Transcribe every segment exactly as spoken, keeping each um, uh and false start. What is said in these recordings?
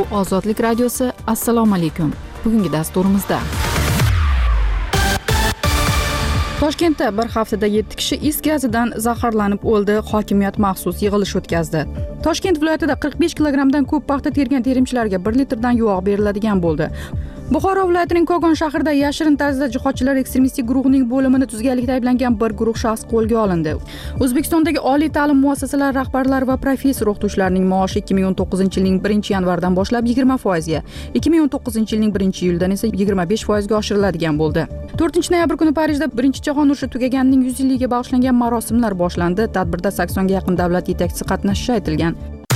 Bu Ozodlik radiosi. Assalomu alaykum. Bugungi dasturimizda Toshkentda bir haftada yetti kishi is gazidan zaharlanib o'ldi. Hokimiyat maxsus yig'ilish o'tkazdi. Toshkent viloyatida qirq besh kilogrammdan ko'p paxta tergan terimchilarga bir litrdan yog' beriladigan bo'ldi. Buxoro viloyatining Kogon shahrida yashirin tarzda jihodchilar ekstremistik guruhining bo'limini tuzganlikda ayblangan bir guruh shaxs qo'lga olindi. O'zbekistondagi oliy ta'lim muassasalari rahbarlari va professor o'qituvchilarining maoshi ikki ming o'n to'qqizinchi yilning birinchi yanvaridan boshlab yigirma foizga, ikki ming o'n to'qqizinchi yilning birinchi iyuldan esa yigirma besh foizga oshiriladigan bo'ldi. to'rtinchi noyabr kuni Parijda birinchi jahon urushi tugaganining yuz yilligiga bag'ishlangan marosimlar boshlandi. Tadbirda saksonga yaqin davlat yetakchisi qatnashishi aytilgan.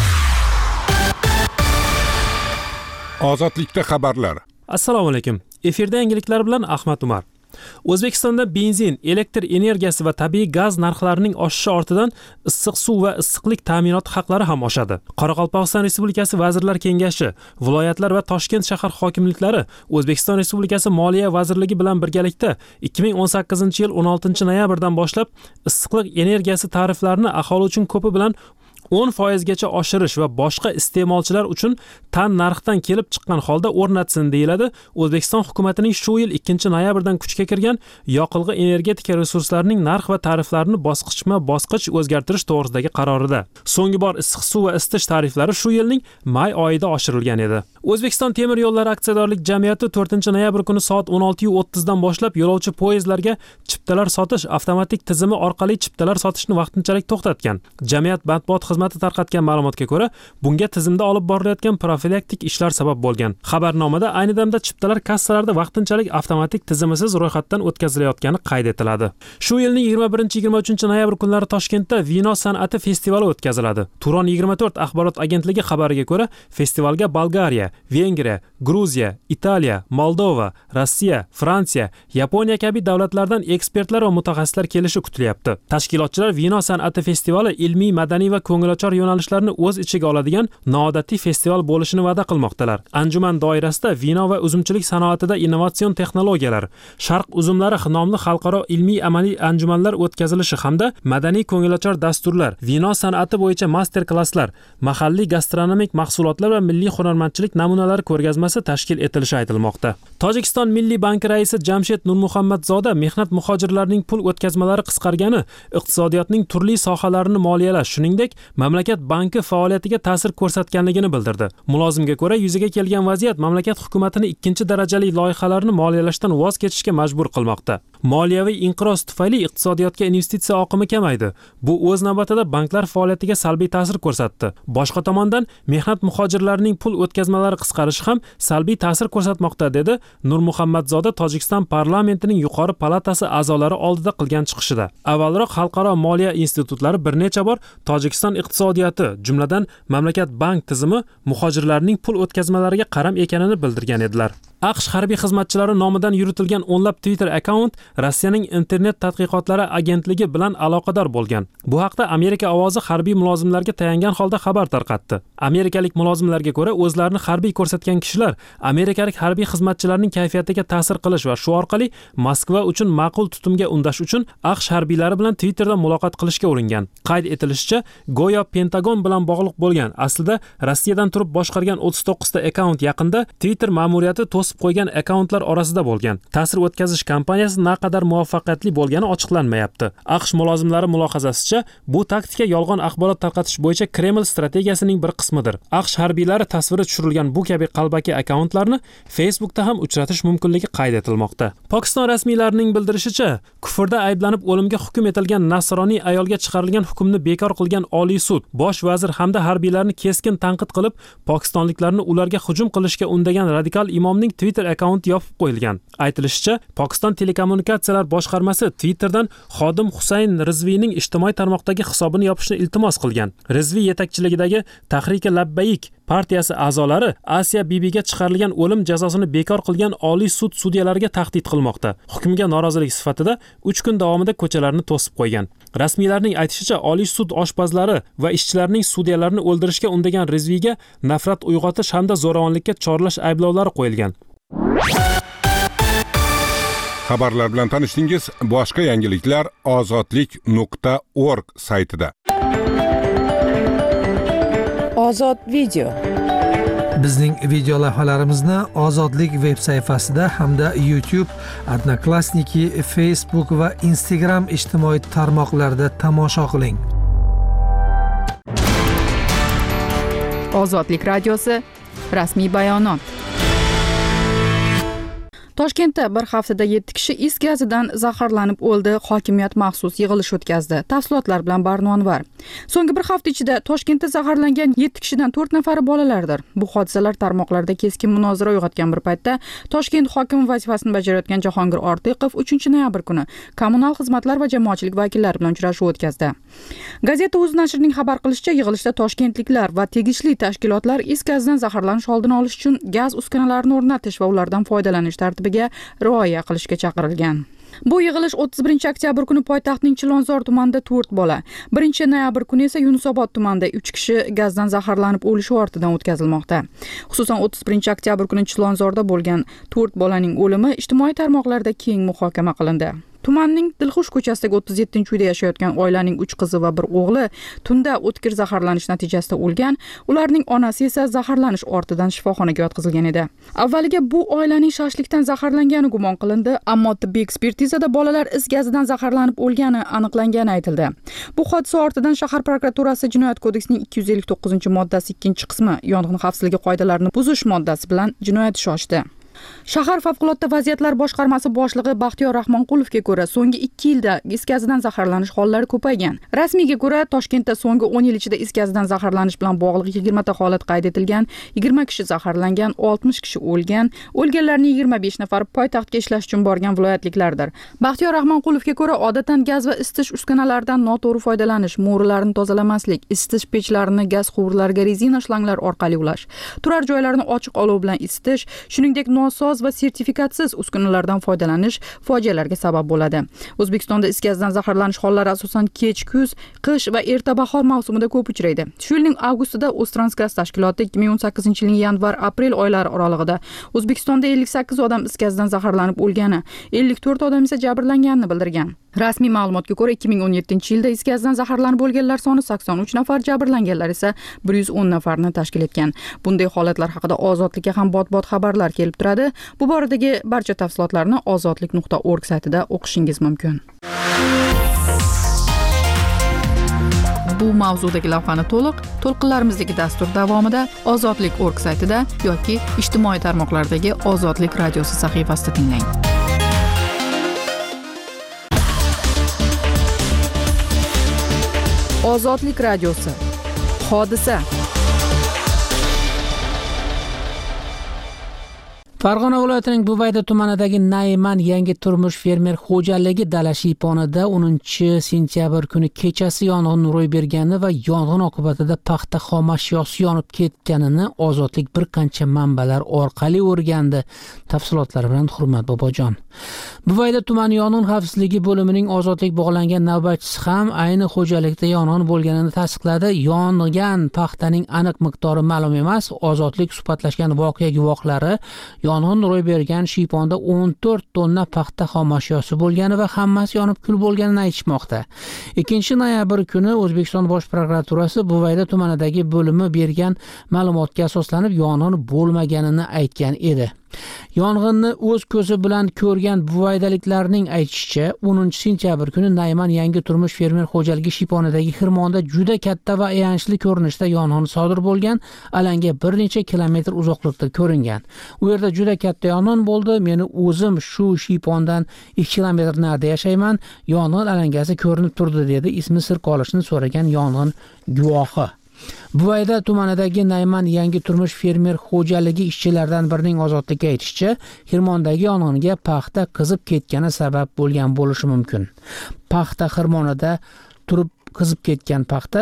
Ozodlikda xabarlar. Assalomu alaykum. Efirda yangiliklar bilan Ahmad Umar. O'zbekistonda benzin, elektr energiyasi va tabiiy gaz narxlarining oshishi ortidan issiq suv va issiqlik ta'minoti haqlari ham oshadi. Qoraqalpog'iston Respublikasi Vazirlar Kengashi, viloyatlar va Toshkent shahar hokimliklari O'zbekiston Respublikasi Moliya vazirligi bilan birgalikda ikki ming o'n sakkizinchi yil o'n oltinchi noyabrdan boshlab issiqlik energiyasi tariflarini aholi uchun ko'pi bilan o'n foizgacha oshirish va boshqa iste'molchilar uchun tan narxdan kelib chiqqan holda o'rnatsin deyiladi O'zbekiston hukumatining shu yil ikkinchi noyabrdan kuchga kirgan yoqilg'i energetika resurslarining narx va tariflarini bosqichma-bosqich o'zgartirish to'g'risidagi qarorida. So'nggi bor issiq suv va isitish tariflari shu yilning may oyida oshirilgan edi. O'zbekiston temir yo'llari aksiyadorlik jamiyati to'rtinchi noyabr kuni soat o'n olti o'ttiz dan boshlab yo'lovchi poyezdlarga chiptalar sotish avtomatik tizimi orqali chiptalar sotishni vaqtinchalik to'xtatgan. Jamiyat matbuot xizmati tarqatgan ma'lumotga ko'ra, bunga tizimda olib borilayotgan profilaktik ishlar sabab bo'lgan. Xabarnomada ayni damda chiptalar kassalarda vaqtinchalik avtomatik tizimisiz ro'yxatdan o'tkazilayotgani qayd etiladi. Shu yilning yigirma birinchi yigirma uchinchi noyabr kunlari Toshkentda vino san'ati festivali o'tkaziladi. Turon yigirma to'rt axborot agentligi xabariga ko'ra, festivalga Bolgariya, Vengriya, Gruziya, Italiya, Moldova, Rossiya, Fransiya, Yaponiya kabi davlatlardan ekspertlar va mutaxassislar kelishi kutilyapti. Tashkilotchilar vino san'ati festivali ilmiy, madaniy va ko'ngilochar yo'nalishlarni o'z ichiga oladigan noodatiy festival bo'lishini va'da qilmoqdalar. Anjuman doirasida vino va uzumchilik sanoatida innovatsion texnologiyalar, Sharq uzumlari nomli xalqaro ilmiy amaliy anjumanlar o'tkazilishi hamda madaniy ko'ngilochar dasturlar, vino san'ati bo'yicha master-klasslar, mahalliy gastronomik mahsulotlar va milliy hunarmandchilik namunalari ko'rgazmasi tashkil etilishi aytilmoqda. Tojikiston Milliy banki raisi Jamshed Nurmuhammadzoda mehnat muhojirlarining pul o'tkazmalari qisqargani iqtisodiyotning turli sohalarini moliyalash, shuningdek mamlakat banki faoliyatiga ta'sir ko'rsatganligini bildirdi. Mulozimga ko'ra, yuzaga kelgan vaziyat mamlakat hukumatini ikkinchi darajali loyihalarni moliyalashdan voz kechishga majbur qilmoqda. Moliyaviy inqiroz tufayli iqtisodiyotga investitsiya oqimi kamaydi. Bu o'z navbatida banklar faoliyatiga salbiy ta'sir ko'rsatdi. Boshqa tomondan mehnat muhojirlarining pul o'tkazmalari qisqarishi ham salbiy ta'sir ko'rsatmoqda, dedi Nurmuhammadzoda Tojikiston parlamentining yuqori palatasi a'zolari oldida qilgan chiqishida. Avvalroq xalqaro moliya institutlari bir necha bor Tojikiston iqtisodiyoti, jumladan mamlakat bank tizimi muhojirlarning pul o'tkazmalariga qaram ekanini bildirgan edilar. AQSh harbiy xizmatchilari nomidan yuritilgan o'nlab Twitter akkaunt Rossiyaning internet tadqiqotlari agentligi bilan aloqador bo'lgan. Bu haqda Amerika ovozi harbiy mulozimlarga tayangan holda xabar tarqatdi. Amerikalik mulozimlarga ko'ra, o'zlarini harbiy ko'rsatgan kishilar amerikalik harbiy xizmatchilarning kayfiyatiga ta'sir qilish va shu orqali Moskva uchun ma'qul tutumga undash uchun AQSh harbiylari bilan Twitterda muloqot qilishga uringan. Qayd etilishicha, go'yo Pentagon bilan bog'liq bo'lgan, aslida Rossiyadan turib boshqargan o'ttiz to'qqiz ta akkaunt yaqinda Twitter ma'muriyati to'sib qo'ygan akkauntlar orasida bo'lgan. Ta'sir o'tkazish kampaniyasi naqadar muvaffaqiyatli bo'lgani ochiqlanmayapti. AQSh mulozimlari mulohazasicha, bu taktika yolg'on axborot tarqatish bo'yicha Kreml strategiyasining bir qismidir. AQSh harbiylari tasviri tushirilgan bu kabi qalbaki akkauntlarni Facebookda ham uchratish mumkinligi qayd etilmoqda. Pokiston rasmiylarining bildirishicha, kufrda ayblanib o'limga hukm etilgan nasroniy ayolga chiqarilgan hukmni bekor qilgan Oliy sud bosh vazir hamda harbiylarni keskin tanqid qilib, pokistonliklarni ularga hujum qilishga undagan radikal imomning Twitter akkaunti yopib qo'yilgan. Aytilishicha, Pokiston telekommunikatsiyalar boshqarmasi Twitterdan xodim Husayn Rizvining ijtimoiy tarmoqdagi hisobini yopishni iltimos qilgan. Rizvi yetakchiligidagi Tahriki Labbayik partiyasi a'zolari Asiya Bibiga chiqarilgan o'lim jazosini bekor qilgan Oliy sud sudyalariga tahdid qilmoqda. Hukmga norozilik sifatida uch kun davomida ko'chalarni to'sib qo'ygan. Rasmiylarning aytishicha, Oliy sud oshpazlari va ishchilarning sudyalarni o'ldirishga undagan Rizviga nafrat uyg'otish hamda zo'ravonlikka chorlash ayblovlari qo'yilgan. Xabarlar bilan tanishdingiz. Boshqa yangiliklar ozodlik nuqta org saytida. Ozod video. Bizning video lavhalarimizni Ozodlik veb sayfasida hamda YouTube, Odnoklassniki, Facebook va Instagram ijtimoiy tarmoqlarida tomosha qiling. Ozodlik radiosi rasmiy bayonot. Toshkentda bir haftada yetti kishi is gazidan zaharlanib o'ldi. Hokimiyat maxsus yig'ilish o'tkazdi. Tafsilotlar bilan Barno Anvar. So'nggi bir hafta ichida Toshkentda zaharlangan yetti kishidan to'rt nafari bolalardir. Bu hodisalar tarmoqlarda keskin munozara uyg'otgan bir paytda Toshkent hokimi vazifasini bajarayotgan Jahongir Ortiqov uchinchi noyabr kuni kommunal xizmatlar va jamoatchilik vakillari bilan uchrashuv o'tkazdi. Gazeta o'z nashrining xabar qilishicha, yig'ilishda toshkentliklar va tegishli tashkilotlar is gazidan zaharlanish oldini olish uchun gaz uskunalarini o'rnatish va ulardan foydalanish tartibiga rioya qilishga chaqirilgan. Bu yig'ilish o'ttiz birinchi oktyabr kuni poytaxtning Chilonzor tumanida to'rt bola, birinchi noyabr kuni esa Yunusobod tumanida uch kishi gazdan zaharlanib o'lishi ortidan o'tkazilmoqda. Xususan o'ttiz birinchi oktyabr kuni Chilonzorda bo'lgan to'rt bolaning o'limi ijtimoiy tarmoqlarda keng muhokama qilindi. Tumanning Dilxush ko'chasidagi o'ttiz yettinchi uyda yashayotgan oilaning uch qizi va bir o'g'li tunda o'tkir zaharlanish natijasida o'lgan. Ularning onasi esa zaharlanish ortidan shifoxonaga yotqizilgan edi. Avvaliga bu oilaning shashlikdan zaharlangani gumon qilindi, ammo tibbiy ekspertizada bolalar is gazidan zaharlanib o'lgani aniqlangani aytildi. Bu hodisa ortidan shahar prokuraturasi Jinoyat kodeksining ikki yuz ellik to'qqizinchi moddasi ikkinchi qismi yong'in xavfsizligi qoidalarini buzish moddasi bilan jinoyat ishi ochdi. Shahar favqulodda vaziyatlar boshqarmasi boshlig'i Baxtiyor Rahmonqulovga ko'ra, so'nggi ikki yilda is gazidan zaharlanish hollari ko'paygan. Rasmiyga ko'ra, Toshkentda so'nggi o'n yil ichida is gazidan zaharlanish bilan bog'liq yigirma ta holat qayd etilgan, yigirma kishi zaharlangan, oltmish kishi o'lgan. O'lganlarning yigirma besh nafari poytaxtga ishlash uchun borgan viloyatliklardir. Baxtiyor Rahmonqulovga ko'ra, odatdan gaz va isitish uskunalaridan noto'g'ri foydalanish, mo'rilarni tozalamaslik, isitish pechlarini gaz quvurlariga rezina shlanglar orqali ulash, turar joylarni ochiq olov bilan isitish, shuningdek soz va sertifikatsiz uskunalardan foydalanish fojialarga sabab bo'ladi. O'zbekistonda is gazidan zaharlanish hollari asosan kech kuz, qish va erta bahor mavsumida ko'p uchraydi. Shu yilning avgustida O'ztransgaz tashkiloti ikki ming o'n sakkizinchi yilning yanvar-aprel oylari oralig'ida O'zbekistonda ellik sakkiz odam is gazidan zaharlanib o'lgani, ellik to'rt odam esa jabrlanganini bildirgan. Rasmiy ma'lumotga ko'ra, ikki ming o'n yettinchi yilda is gazidan zaharlanib o'lganlar soni sakson uch nafar, jabrlanganlar esa bir yuz o'n nafarni tashkil etgan. Bunday holatlar haqida Ozodlikka ham bot-bot xabarlar kelib turadi. Bu boradagi barcha tafsilotlarni ozodlik nuqta org saytida o'qishingiz mumkin. Bu mavzudagi lavhani to'liq to'lqinlarimizdagi dastur davomida ozodlik nuqta org saytida yoki ijtimoiy tarmoqlardagi Ozodlik radiosi sahifasida tinglang. Ozodlik radiosi. Hodisa. Farg'ona viloyatining Buvayda tumanidagi Nayman yangi turmush fermer xo'jaligi dala shiyponida o'ninchi sentyabr kuni kechasi yong'in ro'y bergani va yong'in oqibatida paxta xom ashyosi yonib ketganini Ozodlik bir qancha manbalar orqali o'rgandi. Tafsilotlar bilan Hurmat Bobojon. Buvayda tumani yong'in xavfsizligi bo'limining Ozodlik bog'langan navbatchisi ham ayni xo'jalikda yong'in bo'lganini tasdiqladi. Yongan paxtaning aniq miqdori ma'lum emas. Ozodlik suhbatlashgan voqea guvohlari yong'in ro'y bergan shiyponda o'n to'rt tonna paxta xom ashyosi bo'lgani va hammasi yonib kul bo'lganini aytishmoqda. ikkinchi noyabr kuni O'zbekiston Bosh prokuraturasi Buvayda tumanidagi bo'limi bergan ma'lumotga asoslanib yong'in bo'lmaganini aytgan edi. Yong'inni o'z ko'zi bilan ko'rgan buvaydaliklarning aytishicha, o'ninchi sentyabr kuni Nayman yangi turmush fermer xo'jaligi shiyponidagi xirmonda juda katta va ayanchli ko'rinishda yong'in sodir bo'lgan, alanga bir necha kilometr uzoqlikda ko'ringan. U yerda juda katta yong'in bo'ldi. Meni o'zim shu shiypondan ikki kilometr narida yashayman. Yong'in alangasi ko'rinib turdi, dedi ismi sir qolishini so'ragan yong'in guvohi. Buvayda tumanidagi Nayman yangi turmush fermer xo'jaligi ishchilaridan birining Ozodlikka aytishicha, xirmondagi yong'inga paxta qizib ketgani sabab bo'lgan bo'lishi mumkin. Paxta xirmonida turib qizib ketgan paxta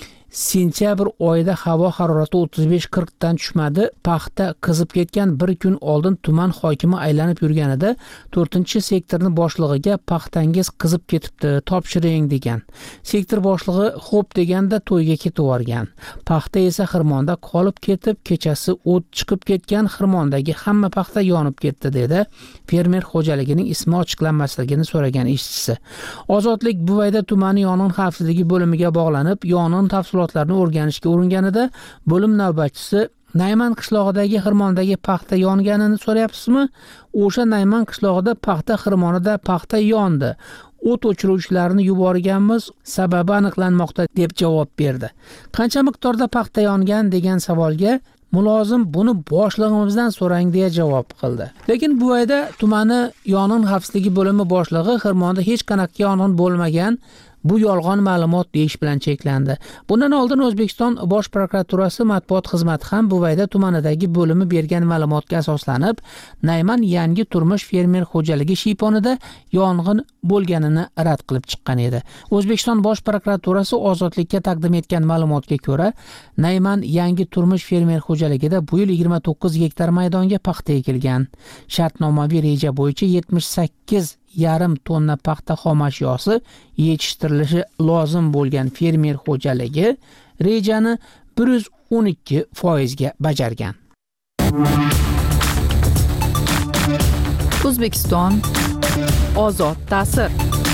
sentyabr oyida havo harorati o'ttiz besh qirq dan tushmadi. Paxta qizib ketgan bir kun oldin tuman hokimi aylanib yurganida to'rtinchi sektorning boshlig'iga paxtangiz qizib ketibdi, topshiring degan. Sektor boshlig'i xo'p deganda to'yga ketib yuborgan. Paxta esa xirmonda qolib ketib, kechasi o't chiqib ketgan. Xirmondagi hamma paxta yonib ketdi, dedi fermer xo'jaligining ismi ochiqlanmasligini so'ragan ishchisi. Ozodlik Buvayda tumani yong'in xavfsizligi bo'limiga bog'lanib, yong'in tafsilotlarini o'rganishga uringanida bo'lim navbatchisi Nayman qishlog'idagi xirmondagi paxta yonganini so'rayapsizmi? O'sha Nayman qishlog'ida paxta xirmonida paxta yondi. O't o'chiruvchilarni yuborganmiz, sababi aniqlanmoqda deb javob berdi. Qancha miqdorda paxta yongan degan savolga mulozim buni boshlig'imizdan so'rang deya javob qildi. Lekin bu yerda tumani yong'in xavfsizligi bo'limi boshlig'i Xirmonda hech qanaqa yong'in bo'lmagan, bu yolg'on ma'lumot deyish bilan cheklandi. Bundan oldin O'zbekiston Bosh prokuraturasi matbuot xizmati ham Buvayda tumanidagi bo'limi bergan ma'lumotga asoslanib, Nayman yangi turmush fermer xo'jaligi shiyponida yong'in bo'lganini rad qilib chiqqan edi. O'zbekiston Bosh prokuraturasi Ozodlikka taqdim etgan ma'lumotga ko'ra, Nayman yangi turmush fermer xo'jaligida bu yil yigirma to'qqiz gektar maydonga paxta ekilgan. Shartnomaviy reja bo'yicha yetmish sakkiz yarim tonna paxta xom ashyosi yetishtirilishi lozim bo'lgan fermer xo'jaligi rejani bir yuz o'n ikki foiz ga bajargan. O'zbekiston ozod ta'sir.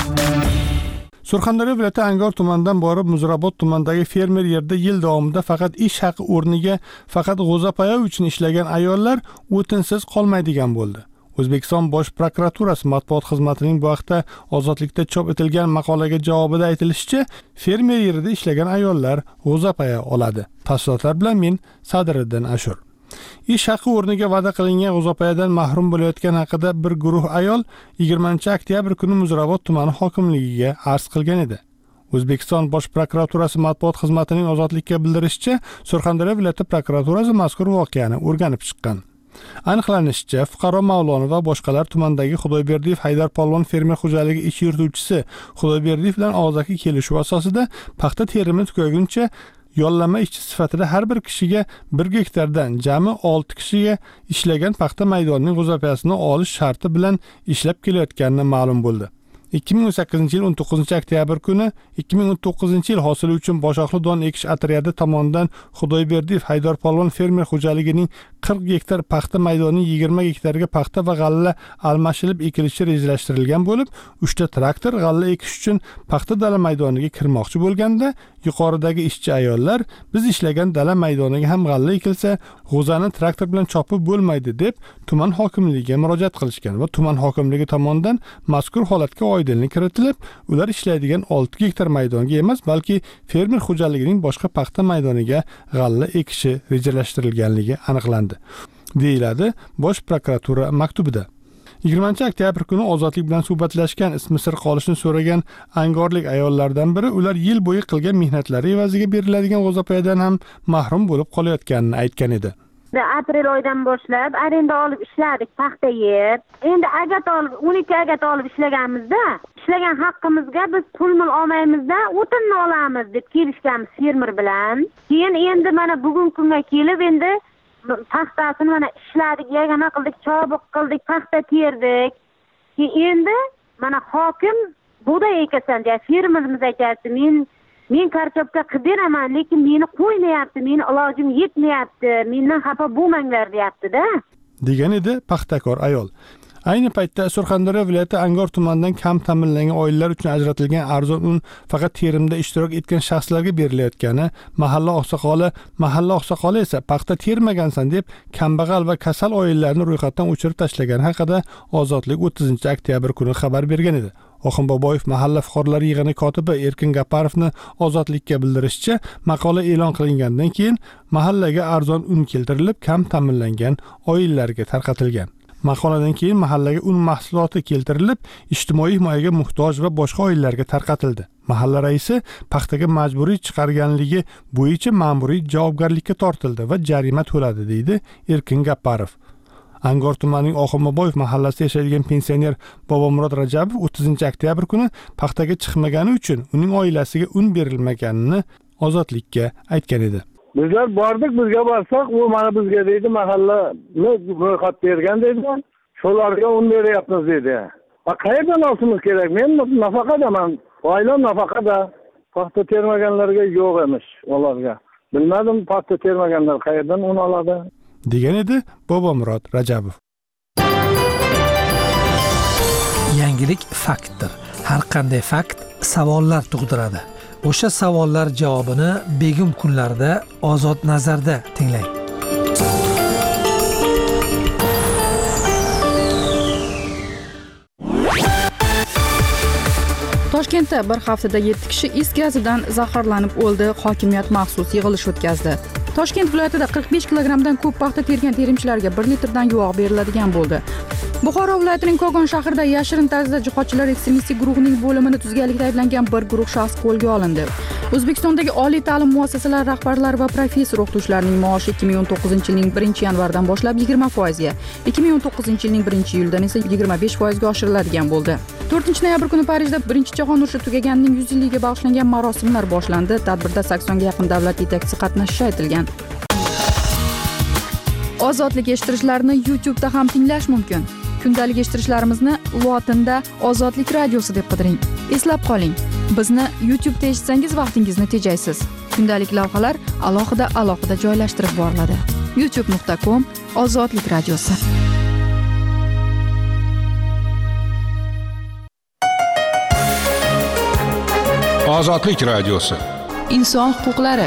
Surxondaryo viloyati Angor tumanidan borib Muzrabot tumanidagi fermer yerda yil davomida faqat ish haqi o'rniga faqat g'o'zapoya uchun ishlagan ayollar o'tinsiz qolmaydigan bo'ldi. O'zbekiston Bosh prokuraturasi matbuot xizmatining bu haqda Ozodlikda chop etilgan maqolaga javobida aytilishicha, fermer yerida ishlagan ayollar g'o'zapoya oladi. Tafsilotlar bilan men Sadriddin Ashur. Ish haqi o'rniga va'da qilingan g'o'zapoyadan mahrum bo'layotgan haqida bir guruh ayol yigirmanchi oktyabr kuni Muzrabot tumani hokimligiga arz qilgan edi. O'zbekiston Bosh prokuraturasi matbuot xizmatining Ozodlikka bildirishicha, Surxondaryo viloyati prokuraturasi mazkur voqeani o'rganib chiqqan. Aniqlanishicha, fuqaro Mavlonov va boshqalar tumandagi Xudoyberdiyev Haydar Polvon fermer xo'jaligi ish yurituvchisi Xudoyberdiyev bilan og'zaki kelishuv asosida paxta terimini tugaguncha yollama ishchi sifatida har bir kishiga bir gektardan jami olti kishiga ishlagan paxta maydonining g'o'zapoyasini olish sharti bilan ishlab kelayotganini ma'lum bo'ldi. ikki ming o'n sakkizinchi yil o'n to'qqizinchi oktyabr kuni ikki ming o'n to'qqizinchi yil hosili uchun boshoqli don ekish otryadi tomonidan Xudoyberdiyev Haydar Polvon fermer xo'jaligining qirq gektar paxta maydonining yigirma gektarga paxta va g'alla almashilib ekilishi rejalashtirilgan bo'lib, uchta traktor g'alla ekish uchun paxta dala maydoniga kirmoqchi bo'lganda, yuqoridagi ishchi ayollar biz ishlagan dala maydoniga ham g'alla ekilsa, g'o'zani traktor bilan chopib bo'lmaydi deb tuman hokimligiga murojaat qilishgan va tuman hokimligi tomonidan mazkur holatga oydinlik kiritilib, ular ishlaydigan olti gektar maydonga emas, balki fermer xo'jaligining boshqa paxta maydoniga g'alla ekishi rejalashtirilganligi aniqlandi, deyiladi Bosh prokuratura maktubida. yigirmanchi oktyabr kuni Ozodlik bilan suhbatlashgan, ismi sir qolishini so'ragan angorlik ayollardan biri ular yil bo'yi qilgan mehnatlari evaziga beriladigan g'o'zapoyadan ham mahrum bo'lib qolayotganini aytgan edi. Aprel oyidan boshlab arenda olib ishladik paxta yer. Endi agat olib o'n ikki agat olib ishlaganmizda, ishlagan haqqimizga biz pul-mul olmaymizda, o'tinni olamiz deb kelishganmiz fermer bilan. Keyin endi mana bugun kunga kelib endi paxtasini mana ishladik, yagona qildik, chobiq qildik, paxta terdik. Endi mana hokim bug'doy ekasan deya fermerimiz aytayapti, men men kartopka qilib beraman, lekin meni qo'ymayapti, meni ilojim yetmayapti, mendan xafa bo'lmanglar deyapti-da, degan edi paxtakor ayol. Ayni paytda Surxondaryo viloyati Angor tumanidan kam ta'minlangan oilalar uchun ajratilgan arzon un faqat terimda ishtirok etgan shaxslarga berilayotgani, mahalla oqsoqoli, mahalla oqsoqoli esa paxta termagansan deb kambag'al va kasal oilalarni ro'yxatdan o'chirib tashlagani haqida Ozodlik o'ttizinchi oktyabr kuni xabar bergan edi. Oxin Boboyev mahalla fuqarolar yig'ini kotibi Erkin Gaparovni Ozodlikka bildirishicha, maqola e'lon qilingandan keyin mahallaga arzon un keltirilib, kam ta'minlangan oilalarga tarqatilgan. Maqoladan keyin mahallaga un mahsuloti keltirilib, ijtimoiy himoyaga muhtoj va boshqa oilalarga tarqatildi. Mahalla raisi paxtaga majburiy chiqarganligi bo'yicha ma'muriy javobgarlikka tortildi va jarima to'ladi, deydi Erkin Gaparov. Angor tumanining Oxunboboyev mahallasida yashaydigan pensioner Bobomurod Rajabov o'ttizinchi oktyabr kuni paxtaga chiqmagani uchun uning oilasiga un berilmaganini Ozodlikka aytgan edi. Bizlar bordik, bizga borsak, u mana bizga deydi, mahallani ro'yxat bergan deydi. Shularga un beryapmiz deydi. Va qayerdan olishimiz kerak? Men nafaqadaman, oilam nafaqada. Paxta termaganlarga yo'q emish ularga. Bilmadim, paxta termaganlar qayerdan un oladi? degan edi Bobomurod Rajabov. Yangilik faktdir. Har qanday fakt savollar tug'diradi. O'sha savollar javobini begim kunlarda Ozod nazarda tinglang. Toshkentda bir haftada yetti kishi is gazidan zaharlanib o'ldi. Hokimiyat maxsus yig'ilish o'tkazdi. Toshkent viloyatida qirq besh kilogrammdan ko'p paxta tergan terimchilarga bir litrdan yog' beriladigan bo'ldi. Buxoro viloyatining Kogon shahrida yashirin tarzda jihodchilar ekstremistik guruhining bo'limini tuzganlikda ayblangan bir guruh shaxs qo'lga olindi. O'zbekistondagi oliy ta'lim muassasalari rahbarlari va professor o'qituvchilarining maoshi ikki ming o'n to'qqizinchi yilning birinchi yanvardan boshlab yigirma foizga, ikki ming o'n to'qqizinchi yilning birinchi iyuldan esa yigirma besh foizga oshiriladigan bo'ldi. to'rtinchi noyabr kuni Parijda birinchi jahon urushi tugaganining yuz yilligiga bag'ishlangan marosimlar boshlandi. Tadbirda saksonga yaqin davlat yetakchisi qatnashishi aytilgan. Ozodlik eshittirishlarini YouTube'da ham tinglash mumkin. Kundalik eshittirishlarimizni lotinda Ozodlik radiosi deb qidiring. Eslab qoling, bizni YouTube'da eshitsangiz vaqtingizni tejaysiz. Kundalik lavhalar alohida alohida joylashtirib boriladi. youtube nuqta com Ozodlik radiosi. Ozodlik radiosi. Inson huquqlari.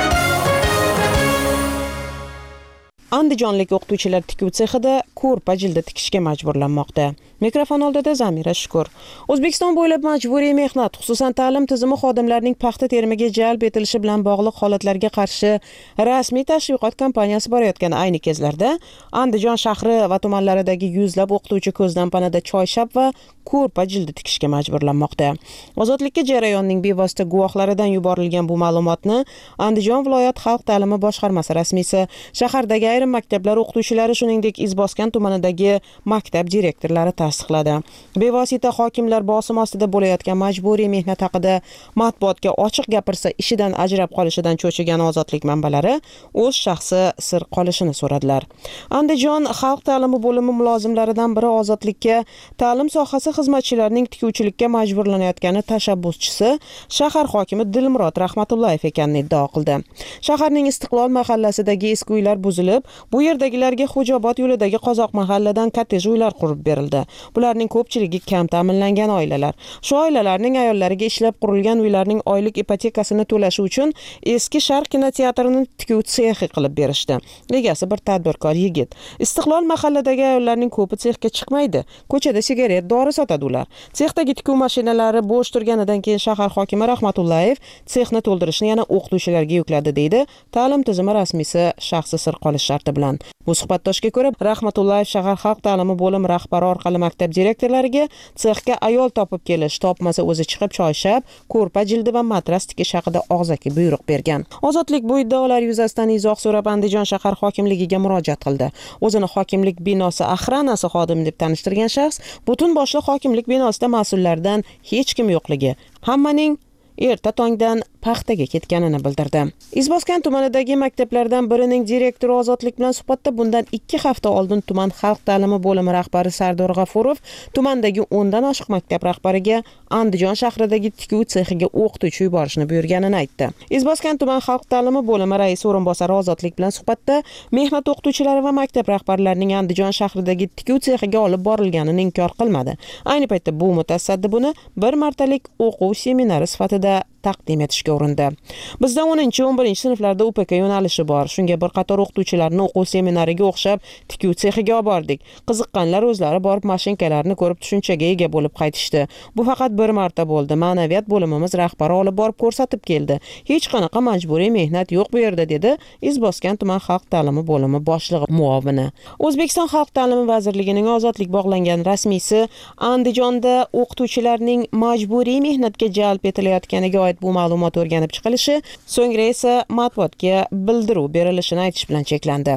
Andijonlik o'qituvchilar tikuv sexida ko'rpa jildi tikishga majburlanmoqda. Mikrofon oldida Zamira Shukur. O'zbekiston bo'ylab majburiy mehnat, xususan ta'lim tizimi xodimlarining paxta terimiga jalb etilishi bilan bog'liq holatlarga qarshi rasmiy tashviqot kampaniyasi borayotgan ayni kezlarda Andijon shahri va tumanlaridagi yuzlab o'qituvchi ko'zdan panada choyshab va ko'rpa jildi tikishga majburlanmoqda. Ozodlikka jarayonning bevosita guvohlaridan yuborilgan bu ma'lumotni Andijon viloyat xalq ta'limi boshqarmasi rasmiysi, shahardagi ayrim maktablar o'qituvchilari, shuningdek Izboskan tumanidagi maktab direktorlari tasdiqladi. Bevosita hokimlar bosim ostida bo'layotgan majburiy mehnat haqida matbuotga ochiq gapirsa ishidan ajrab qolishidan cho'chigan ozodlik manbalari o'z shaxsi sir qolishini so'radilar. Andijon xalq ta'limi bo'limi mulozimlaridan biri ozodlikka ta'lim sohasi xizmatchilarining tikuvchilikka majburlanayotgani tashabbuschisi shahar hokimi Dilmurod Rahmatullayev ekanini iddao qildi. Shaharning Istiqlol mahallasidagi eski uylar buzilib, bu yerdagilarga Xo'jobod yo'lidagi Qozoq mahalladan kottej uylar qurib berildi. Bularning ko'pchiligi kam ta'minlangan oilalar. Shu oilalarning ayollariga ishlab qurilgan uylarning oylik ipotekasini to'lashi uchun eski Sharq kinoteatrini tikuv sexi qilib berishdi. Egasi bir tadbirkor yigit. Istiqlol mahalladagi ayollarning ko'pi sexga chiqmaydi. Ko'chada sigaret, dori sotadi ular. Sexdagi tikuv mashinalari bo'sh turganidan keyin shahar hokimi Rahmatullayev sexni to'ldirishni yana o'qituvchilarga yukladi deydi ta'lim tizimi rasmiysi shaxsi sir qolish sharti bilan. Bu suhbatdoshga ko'ra, Rahmatullayev shahar xalq ta'limi bo'limi rahbari orqali maktab direktorlariga sexga ayol topib kelish, topmasa o'zi chiqib choyshab, ko'rpa jildi va matras tikish haqida og'zaki buyruq bergan. Ozodlik bu iddaolar yuzasidan izoh so'rab Andijon shahar hokimligiga murojaat qildi. O'zini hokimlik binosi axranasi xodimi deb tanishtirgan shaxs butun boshli hokimlik binosida mas'ullardan hech kim yo'qligi, hammaning erta tongdan paxtaga ketganini bildirdi. Izboskan tumanidagi maktablardan birining direktori Ozodlik bilan suhbatda bundan ikki hafta oldin tuman xalq ta'limi bo'limi rahbari Sardor G'afurov tumandagi o'ndan oshiq maktab rahbariga Andijon shahridagi tikuv sexiga o'qituvchi yuborishni buyurganini aytdi. Izboskan tuman xalq ta'limi bo'limi raisi o'rinbosari Ozodlik bilan suhbatda mehnat o'qituvchilari va maktab rahbarlarining Andijon shahridagi tikuv sexiga olib borilganini inkor qilmadi. Ayni paytda bu mutasaddi buni bir martalik o'quv seminari sifatida taqdim etishga urindi. Bizda o'ninchi o'n birinchi sinflarda U P K yo'nalishi bor. Shunga bir qator o'qituvchilarni o'quv seminariga o'xshab tikuv sexiga olib bordik. Qiziqqanlar o'zlari borib mashinkalarni ko'rib tushunchaga ega bo'lib qaytishdi. Bu faqat bir marta bo'ldi. Ma'naviyat bo'limimiz rahbari olib borib ko'rsatib keldi. Hech qanaqa majburiy mehnat yo'q bu yerda, dedi Izboskan tuman xalq ta'limi bo'limi boshlig'i muovini. O'zbekiston xalq ta'limi vazirligining ozodlik bog'langan rasmiysi Andijonda o'qituvchilarning majburiy mehnatga jalb etilayotganiga oid bu ma'lumot o'rganib chiqilishi, so'ngra esa matbuotga bildiruv berilishini aytish bilan cheklandi.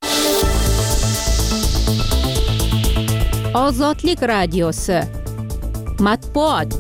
Ozodlik radiosi. Matbuot.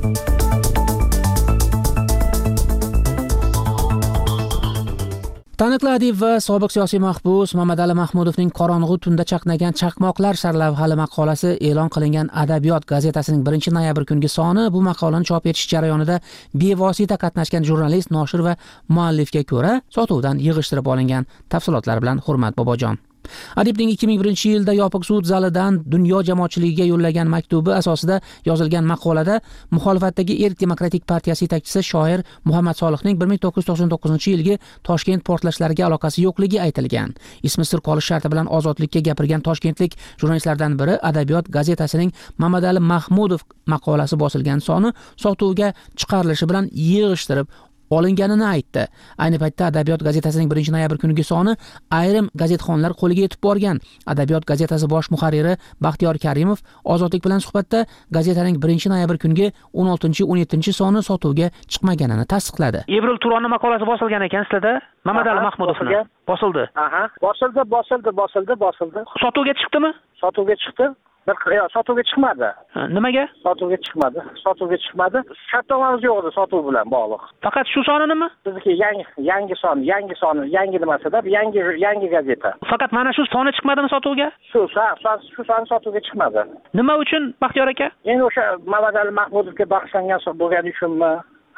Taniqli adib va sobiq siyosiy mahbus Mamadali Mahmudovning Qorong'u tunda chaqnagan chaqmoqlar sarlavhali maqolasi e'lon qilingan Adabiyot gazetasining birinchi noyabr kungi soni bu maqolani chop etish jarayonida bevosita qatnashgan jurnalist, noshir va muallifga ko'ra sotuvdan yig'ishtirib olingan. Tafsilotlar bilan Hurmat Bobojon. Adibning ikki ming birinchi yilda yopiq sud zalidan dunyo jamoatchiligiga yo'llagan maktubi asosida yozilgan maqolada muxolifatdagi Erk demokratik partiyasi yetakchisi shoir Muhammad Solihning bir ming to'qqiz yuz to'qson to'qqizinchi yilgi Toshkent portlashlariga aloqasi yo'qligi aytilgan. Ismi sir qolish sharti bilan ozodlikka gapirgan toshkentlik jurnalistlardan biri Adabiyot gazetasining Mamadali Mahmudov maqolasi bosilgan soni sotuvga chiqarilishi bilan yig'ishtirib olinganini aytdi. Ayni paytda Adabiyot gazetasining birinchi noyabr kuniga soni ayrim gazetxonlar qo'liga yetib borgan. Adabiyot gazetasi bosh muharriri Baxtiyor Karimov ozodlik bilan suhbatda gazetaning birinchi noyabr kungi o'n oltinchi o'n yettinchi soni sotuvga chiqmaganini tasdiqladi. Ibril Turonni maqolasi bosilgan ekan sizlarda? Mamadali Mahmudovni bosildi. Aha, bosildi, bosildi, bosildi, bosildi. Sotuvga chiqdimi? Sotuvga chiqdi. Yo'q, sotuvga chiqmadi. Nimaga? Sotuvga chiqmadi. Sotuvga chiqmadi. Shartnomamiz yo'q edi sotuv bilan bog'liq. Faqat shu sonimi? Bizniki yangi yangi son, yangi son, yangi nimasida, yangi yangi gazeta. Faqat mana shu soni chiqmadimi sotuvga? Shu son, shu son sotuvga chiqmadi. Nima uchun Baxtiyor aka? Endi o'sha Mamadali Mahmudovga bag'ishlangan bo'lgani uchunmi?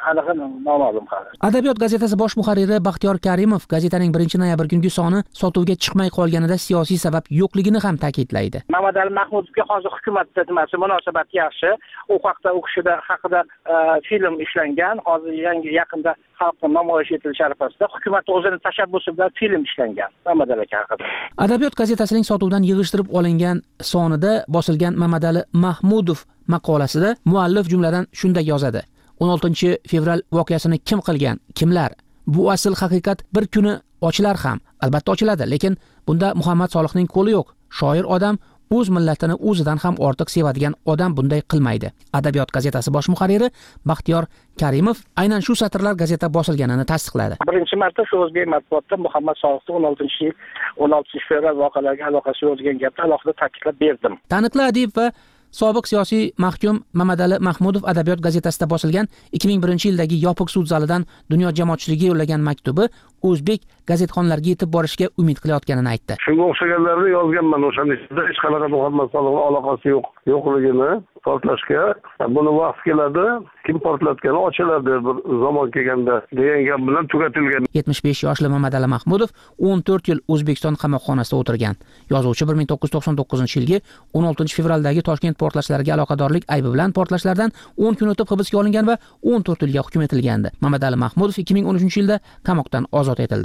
Noma'lum hali. Adabiyot gazetasi bosh muharriri Baxtiyor Karimov gazetaning birinchi noyabr kungi soni sotuvga chiqmay qolganida siyosiy sabab yo'qligini ham ta'kidlaydi. Mamadali Mahmudovga hozir hukumatda nimasi munosabati yaxshi. U haqda u kishida haqida film ishlangan. Hozir yangi yaqinda xalqqa namoyish etilishi arafasida hukumat o'zining tashabbusi bilan film ishlangan Mamadali aka haqida. Adabiyot gazetasining sotuvdan yig'ishtirib olingan sonida bosilgan Mamadali Mahmudov maqolasida muallif jumladan shunday yozadi: o'n oltinchi fevral voqeasini kim qilgan, kimlar? Bu asl haqiqat bir kuni ochilar ham, albatta ochiladi, lekin bunda Muhammad Solihning qo'li yo'q. Shoir odam o'z millatini o'zidan ham ortiq sevadigan odam bunday qilmaydi. Adabiyot gazetasi bosh muharriri Baxtiyor Karimov aynan shu satrlar gazeta bosilganini tasdiqladi. Birinchi marta shu o'zbek matbuotida Muhammad Solihning o'n oltinchi yil o'n oltinchi fevral voqealariga aloqasi yozgan gapni alohida ta'kidlab berdim. Taniqli adib va sobiq siyosiy mahkum Mamadali Mahmudov Adabiyot gazetasida bosilgan ikki ming birinchi yildagi yopiq sud zalidan dunyo jamoatchiligiga yo'llagan maktubi o'zbek gazetxonlariga yetib borishga umid qilayotganini aytdi. Shunga o'xshaganlarni yozganman o'shaning ichida hech qanaqa Muhammad Solihning aloqasi yo'q, yo'qligini portlashga. Buni vaqt keladi, kim portlatgani ochiladi bir zamon kelganda degan gap bilan tugatilgan. yetmish besh yoshli Mamadali Mahmudov o'n to'rt yil O'zbekiston qamoqxonasida o'tirgan. Yozuvchi bir ming to'qqiz yuz to'qson to'qqizinchi yilgi o'n oltinchi fevraldagi Toshkent portlashlariga aloqadorlik aybi bilan portlashlardan o'n kun o'tib hibsga olingan va o'n to'rt yilga hukm etilgandi. Mamadali Mahmudov ikki ming o'n uchinchi yilda qamoqdan ozod etildi.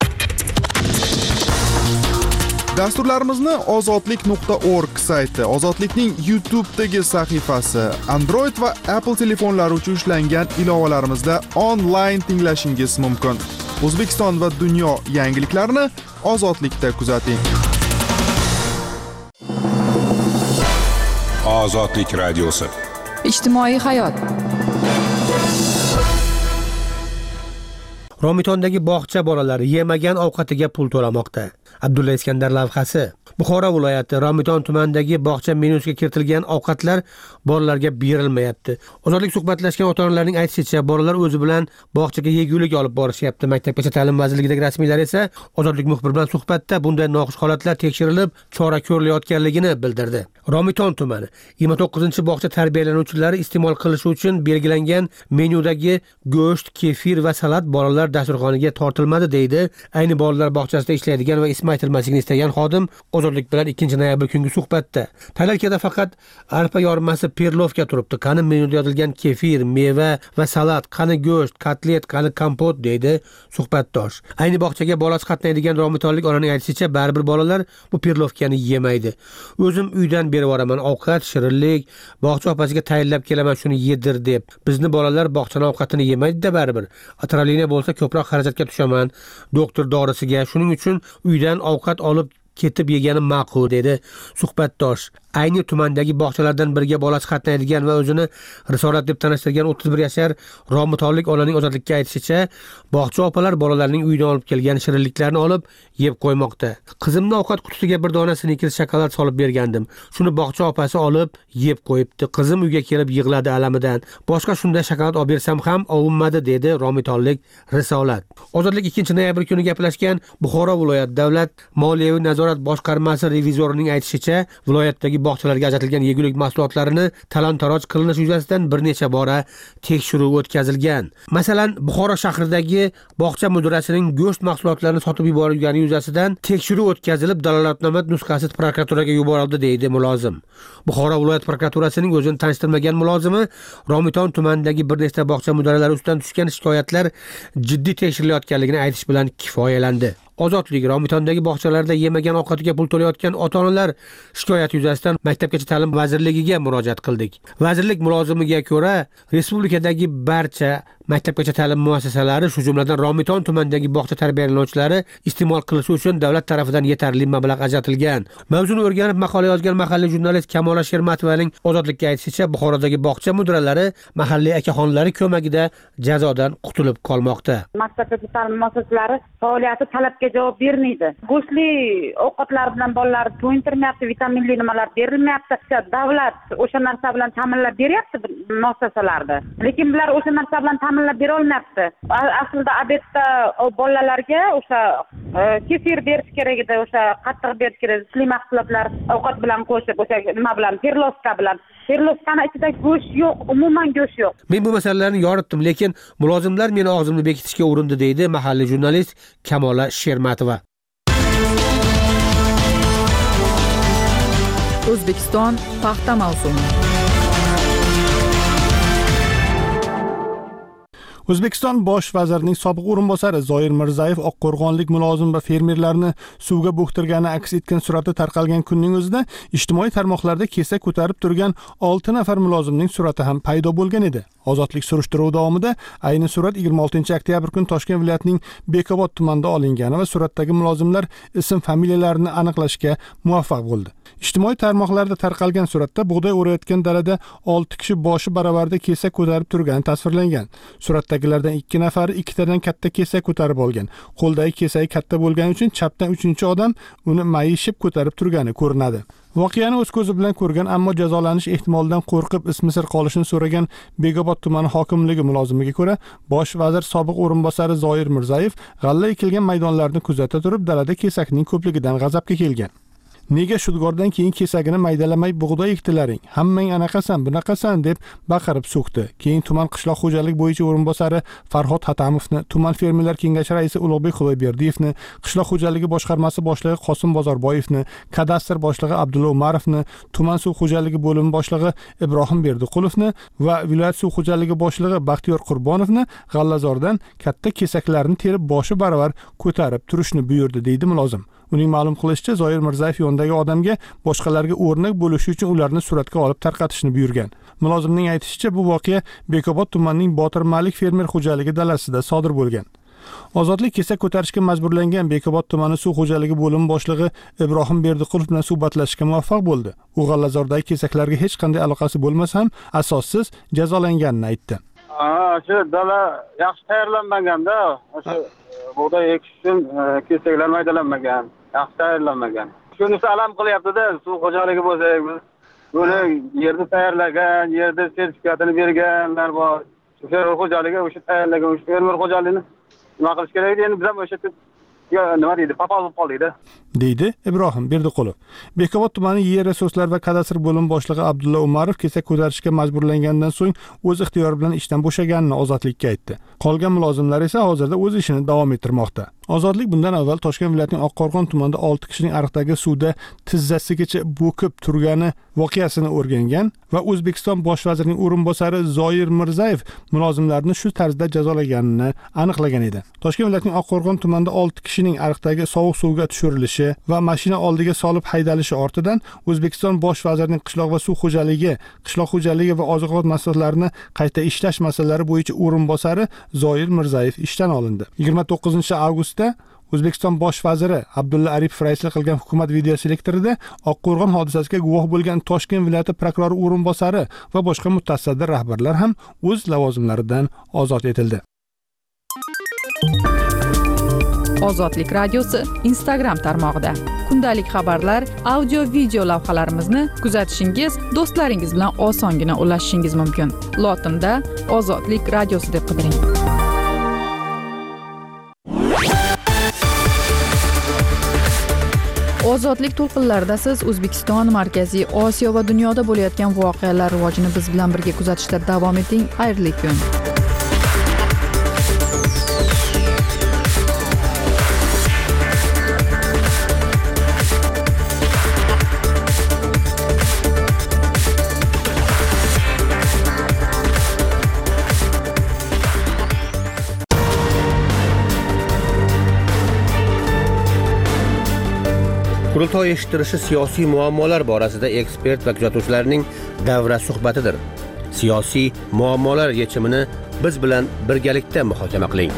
Dasturlarimizni ozodlik nuqta org sayti, Ozodlikning YouTube'dagi sahifasi, Android va Apple telefonlari uchun ishlangan ilovalarimizda onlayn tinglashingiz mumkin. O'zbekiston va dunyo yangiliklarini Ozodlikda kuzating. Ozodlik radiosi. Ijtimoiy hayot. Romitondagi bog'cha bolalari yemagan ovqatiga pul to'lamoqda. Abdulla Iskandar lavhasi. Buxoro viloyati Romiton tumanidagi bog'cha menyusiga kiritilgan ovqatlar bolalarga berilmayapti. Ozodlik suhbatlashgan ota-onalarning aytishicha, bolalar o'zi bilan bog'chaga yegulik olib borishyapti. Maktabgacha ta'lim vazirligidagi rasmiylar esa Ozodlik muxbiri bilan suhbatda bunday noxush holatlar tekshirilib, chora ko'rilayotganligini bildirdi. Romiton tumani yigirma to'qqizinchi bog'cha tarbiyalanuvchilari iste'mol qilishi uchun belgilangan menyudagi go'sht, kefir va salat bolalar dasturxoniga tortilmadi deydi. Ayni bolalar bog'chasida ishlaydigan va ismi aytilmasligini istagan xodim Ozodlik bilan ikkinchi noyabr kungi suhbatda. Tarelkada faqat arpa yormasi perlovka turibdi. Qani menyuda yozilgan kefir, meva va salat, qani go'sht, kotlet, qani kompot deydi suhbatdosh. Ayni bog'chaga bolasi qatnaydigan romitonlik onaning aytishicha, baribir bolalar bu perlovkani yemaydi. O'zim uydan berib yuboraman ovqat, shirinlik, bog'cha opasiga tayinlab kelaman shuni yedir deb. Bizni bolalar bog'chani ovqatini yemaydi-da baribir. Atralina bo'lsa ko'proq xarajatga tushaman, doktor dorisiga. Shuning uchun uydan ovqat olib ketib yegani ma'qul dedi suhbatdosh. Ayni tumandagi bog'chalardan biriga bolasi qatnaydigan va o'zini Risolat deb tanishtirgan o'ttiz bir yashar romitonlik onaning Ozodlikka aytishicha, bog'cha opalar bolalarning uyidan olib kelgan shirinliklarni olib yeb qo'ymoqda. Qizimni ovqat qutisiga bir dona Snickers shokolad solib bergandim. Shuni bog'cha opasi olib yeb qo'yibdi. Qizim uyga kelib yig'ladi alamidan. Boshqa shunday shokolad olib bersam ham ovunmadi dedi romitonlik Risolat. Ozodlik ikkinchi noyabr kuni gaplashgan Buxoro viloyat davlat moliyaviy nazorat tijorat boshqarmasi revizorining aytishicha, viloyatdagi bog'chalarga ajratilgan yegulik mahsulotlarini talon-taroj qilinish yuzasidan bir necha bora tekshiruv o'tkazilgan. Masalan, Buxoro shahridagi bog'cha mudirasining go'sht mahsulotlarini sotib yuborilgani yuzasidan tekshiruv o'tkazilib, dalolatnoma nusxasi prokuraturaga yuborildi, deydi mulozim. Buxoro viloyat prokuraturasining o'zini tanishtirmagan mulozimi Romiton tumanidagi bir nechta bog'cha mudiralari ustidan tushgan shikoyatlar jiddiy tekshirilayotganligini aytish bilan kifoyalandi. Ozodlik Romitondagi bog'chalarda yemagan ovqatiga pul to'layotgan ota-onalar shikoyat yuzasidan Maktabgacha ta'lim vazirligiga murojaat qildik. Vazirlik mulozimiga ko'ra, respublikadagi barcha maktabgacha ta'lim muassasalari, shu jumladan Romiton tumanidagi bog'cha tarbiyalanuvchilari iste'mol qilishi uchun davlat tomonidan yetarli mablag' ajratilgan. Mavzuni o'rganib maqola yozgan mahalliy jurnalist Kamola Shermatovaning Ozodlikka aytishicha, Buxorodagi bog'cha mudiralari mahalliy akaxonlari ko'magida jazodan qutulib qolmoqda. Maktabgacha ta'lim muassasalari faoliyati talabga javob bermaydi. Go'shtli ovqatlar bilan bolalarni to'yintirmayapti, vitaminli nimalar berilmayapti. Davlat o'sha narsa bilan ta'minlab beryapti muassasalarda. Lekin bular o'sha narsa bilan ta'minlab bera olmayapti. Aslida obedda bolalarga o'sha kefir berish kerak edi, o'sha qattiq berish kerak, suli mahsulotlar ovqat bilan qo'shib, o'sha nima bilan, perloska bilan. Perloskani ichida go'sht yo'q, umuman go'sht yo'q. Men bu masalalarni yoritdim, lekin mulozimlar meni og'zimni bekitishga urindi, deydi mahalliy jurnalist Kamola Shermatova. O'zbekiston paxta mavsumi. O'zbekiston bosh vazirining sobiq o'rinbosari Zoir Mirzayev oqqo'rg'onlik mulozim va fermerlarni suvga bo'ktirgani aks etgan surati tarqalgan kunning o'zida ijtimoiy tarmoqlarda kesa ko'tarib turgan olti nafar mulozimning surati ham paydo bo'lgan edi. Ozodlik surishtiruvi davomida ayni surat yigirma oltinchi oktyabr kuni Toshkent viloyatining Bekobod tumanida olingani va suratdagi mulozimlar ism familiyalarini aniqlashga muvaffaq bo'ldi. Ijtimoiy tarmoqlarda tarqalgan suratda bug'doy o'rayotgan dalada olti kishi boshi baravarda kesa ko'tarib turgani tasvirlangan. Suratdagilardan ikki nafari ikkitadan katta kesa ko'tarib olgan. Qo'ldagi kesagi katta bo'lgani uchun chapdan uchinchi odam uni mayishib ko'tarib turgani ko'rinadi. Voqeani o'z ko'zi bilan ko'rgan, ammo jazolanish ehtimolidan qo'rqib ismi sir qolishini so'ragan Bekobod tumani hokimligi mulozimiga ko'ra, bosh vazir sobiq o'rinbosari Zoir Mirzayev g'alla ekilgan maydonlarni kuzata turib, dalada kesakning ko'pligidan g'azabga kelgan. Nega shudgordan keyin kesagini maydalamay bug'doy ekdilaring? Hammang anaqasan, bunaqasan deb baqirib so'kdi. Keyin tuman qishloq xo'jalik bo'yicha o'rinbosari Farhod Hatamovni, tuman fermerlar kengashi raisi Ulug'bek Xudoyberdiyevni, qishloq xo'jaligi boshqarmasi boshlig'i Qosim Bozorboyevni, kadastr boshlig'i Abdulla Umarovni, tuman suv xo'jaligi bo'limi boshlig'i Ibrohim Berdiqulovni va viloyat suv xo'jaligi boshlig'i Baxtiyor Qurbonovni g'allazordan katta kesaklarni terib boshi baravar ko'tarib turishni buyurdi, deydi mulozim. Uning ma'lum qilishicha, Zoir Mirzayev yondagi odamga boshqalarga o'rnak bo'lishi uchun ularni suratga olib tarqatishni buyurgan. Mulozimning aytishicha, bu voqea Bekobod tumanining Botir Malik fermer xo'jaligi dalasida sodir bo'lgan. Ozodlik kesa ko'tarishga majburlangan Bekobod tumani suv xo'jaligi bo'limi boshlig'i Ibrohim Berdiqulov bilan suhbatlashishga muvaffaq bo'ldi. U g'allazordagi kesaklarga hech qanday aloqasi bo'lmasa ham asossiz jazolanganini aytdi. Ha, shu dala yaxshi tayyorlanmaganda, o'sha bug'doy ekish uchun kesaklar maydalanmagan, yaxshi tayyorlanmagan. Shunisi alam qilyapti-da, suv xo'jaligi bo'lsa, buni yerni tayyorlagan, yerda sertifikatini berganlar bor. Fermer xo'jaligi o'sha tayyorlagan, o'sha fermer xo'jaligini nima qilish kerak edi? Endi biz ham o'sha nima deydi, papal bo'lib qoldik-da, deydi Ibrohim Berdiqulov. Bekobod tumani yer resurslar va kadastr bo'limi boshlig'i Abdulla Umarov kesak ko'tarishga majburlangandan so'ng o'z ixtiyori bilan ishdan bo'shaganini Ozodlikka aytdi. Qolgan mulozimlar esa hozirda o'z ishini davom ettirmoqda. Ozodlik bundan avval Toshkent viloyatining Oqqo'rg'on tumanida olti kishining ariqdagi suvda tizzasigacha bo'kib turgani voqeasini o'rgangan va O'zbekiston bosh vazirining o'rinbosari Zoir Mirzayev mulozimlarni shu tarzda jazolaganini aniqlagan edi. Toshkent viloyatining Oqqo'rg'on tumanida olti kishining ariqdagi sovuq suvga tushirilishi va mashina oldiga solib haydalishi ortidan O'zbekiston bosh vazirining qishloq va suv xo'jaligi, qishloq xo'jaligi va oziq-ovqat mahsulotlarini qayta ishlash masalalari bo'yicha o'rinbosari Zoir Mirzayev ishdan olindi. yigirma to'qqizinchi avgustda O'zbekiston bosh vaziri Abdulla Aripov raislik qilgan hukumat videoselektorida Oqqo'rg'on hodisasiga guvoh bo'lgan Toshkent viloyati prokurori o'rinbosari va boshqa mutasaddi rahbarlar ham o'z lavozimlaridan ozod etildi. Ozodlik radiosi Instagram tarmog'ida kundalik xabarlar, audio video lavhalarimizni kuzatishingiz, do'stlaringiz bilan osongina ulashishingiz mumkin. Lotinda Ozodlik radiosi deb qidiring. Ozodlik to'lqinlarida siz O'zbekiston, Markaziy Osiyo va dunyoda bo'layotgan voqealar rivojini biz bilan birga kuzatishda davom eting. Xayrli kun. Qurultoy eshittirishi siyosiy muammolar borasida ekspert va kuzatuvchilarning davra suhbatidir. Siyosiy muammolar yechimini biz bilan birgalikda muhokama qiling.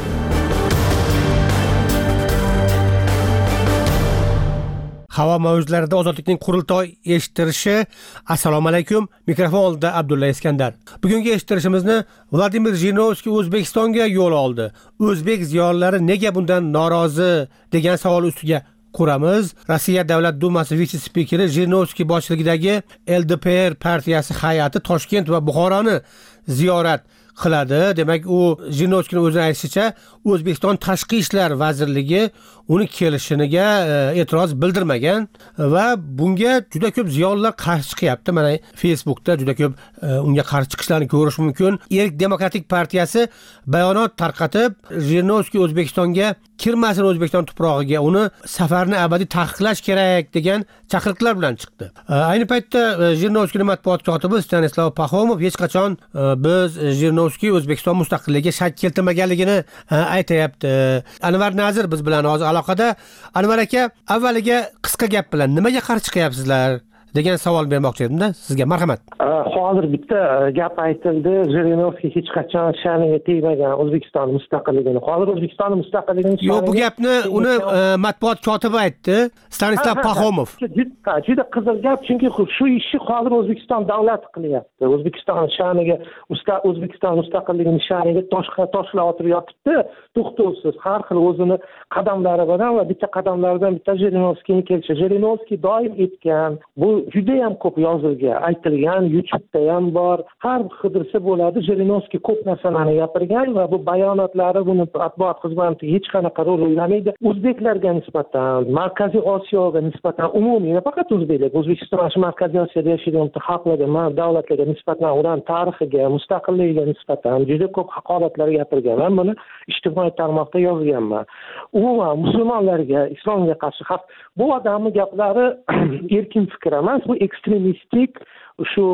Havo mavjlarida ozodlikning qurultoy eshittirishi. Assalomu alaykum. Mikrofon oldida Abdulla Iskandar. Bugungi eshittirishimizni Vladimir Jirinovskiy O'zbekistonga yo'l oldi. O'zbek ziyolilari nega bundan norozi degan savol ustiga quramiz. Rossiya Davlat Dumasi vitse-spikeri Jirinovskiy boshchiligidagi L D P R partiyasi hay'ati Toshkent va Buxoroni ziyorat qiladi. Demak, u Jirinovskiyning o'zi aytishicha, O'zbekiston Tashqi ishlar vazirligi uni kelishiniga e'tiroz bildirmagan va bunga juda ko'p ziyolilar qarshi chiqyapti. Mana Facebookda juda ko'p unga qarshi chiqishlarni ko'rish mumkin. Erk Demokratik partiyasi bayonot tarqatib, Jirinovskiy O'zbekistonga kirmasin, O'zbekiston tuprog'iga uni safarni abadiy taqiqlash kerak degan chaqiriqlar bilan chiqdi. Ayni paytda Jirinovskiyning matbuot kotibi Stanislav Paxomov hech qachon biz Jirinovskiy O'zbekiston mustaqilligiga shak keltirmaganligini aytayapti. Anvar Nazir biz bilan hozir aloqada. Anvar aka, avvaliga qisqa gap bilan nimaga qarshi chiqyapsizlar degan savol bermoqchi edim-da sizga. Marhamat. Hozir bitta gap aytildi. Jirinovskiy hech qachon sha'niga tegmagan O'zbekiston mustaqilligini. Hozir O'zbekiston mustaqilligini Yo'q, bu gapni uni matbuot kotibi aytdi, Stanislav Paxomov. Juda qiziq gap, chunki shu ishni hozir O'zbekiston davlati qilyapti. O'zbekiston sha'niga, O'zbekiston mustaqilligining sha'niga toshqa toshlar otib yotibdi. To'xtovsiz har xil o'zini qadamlari bilan va bitta qadamlardan bitta Jirinovskiyni kelishi. Jirinovskiy doim aytgan, bu juda ham ko'p yozilgan, aytilgan, YouTube'da ham bor. Har qidirsa bo'ladi. Jirinovskiy ko'p narsalarni gapirgan va bu bayonotlari buni matbuot xizmatiga hech qanaqa rol o'ynamaydi. O'zbeklarga nisbatan, Markaziy Osiyoga nisbatan, umumiy, faqat o'zbeklar, O'zbekiston shu Markaziy Osiyoda yashagan xalqlarga, davlatlarga nisbatan, ular tarixiga, mustaqilligiga nisbatan juda ko'p haqoratlar gapirgan. Men buni ijtimoiy tarmoqda yozganman. Umuman musulmonlarga, islomga qarshi xavf. Bu odamning gaplari erkin fikr emas, bu ekstremistik, shu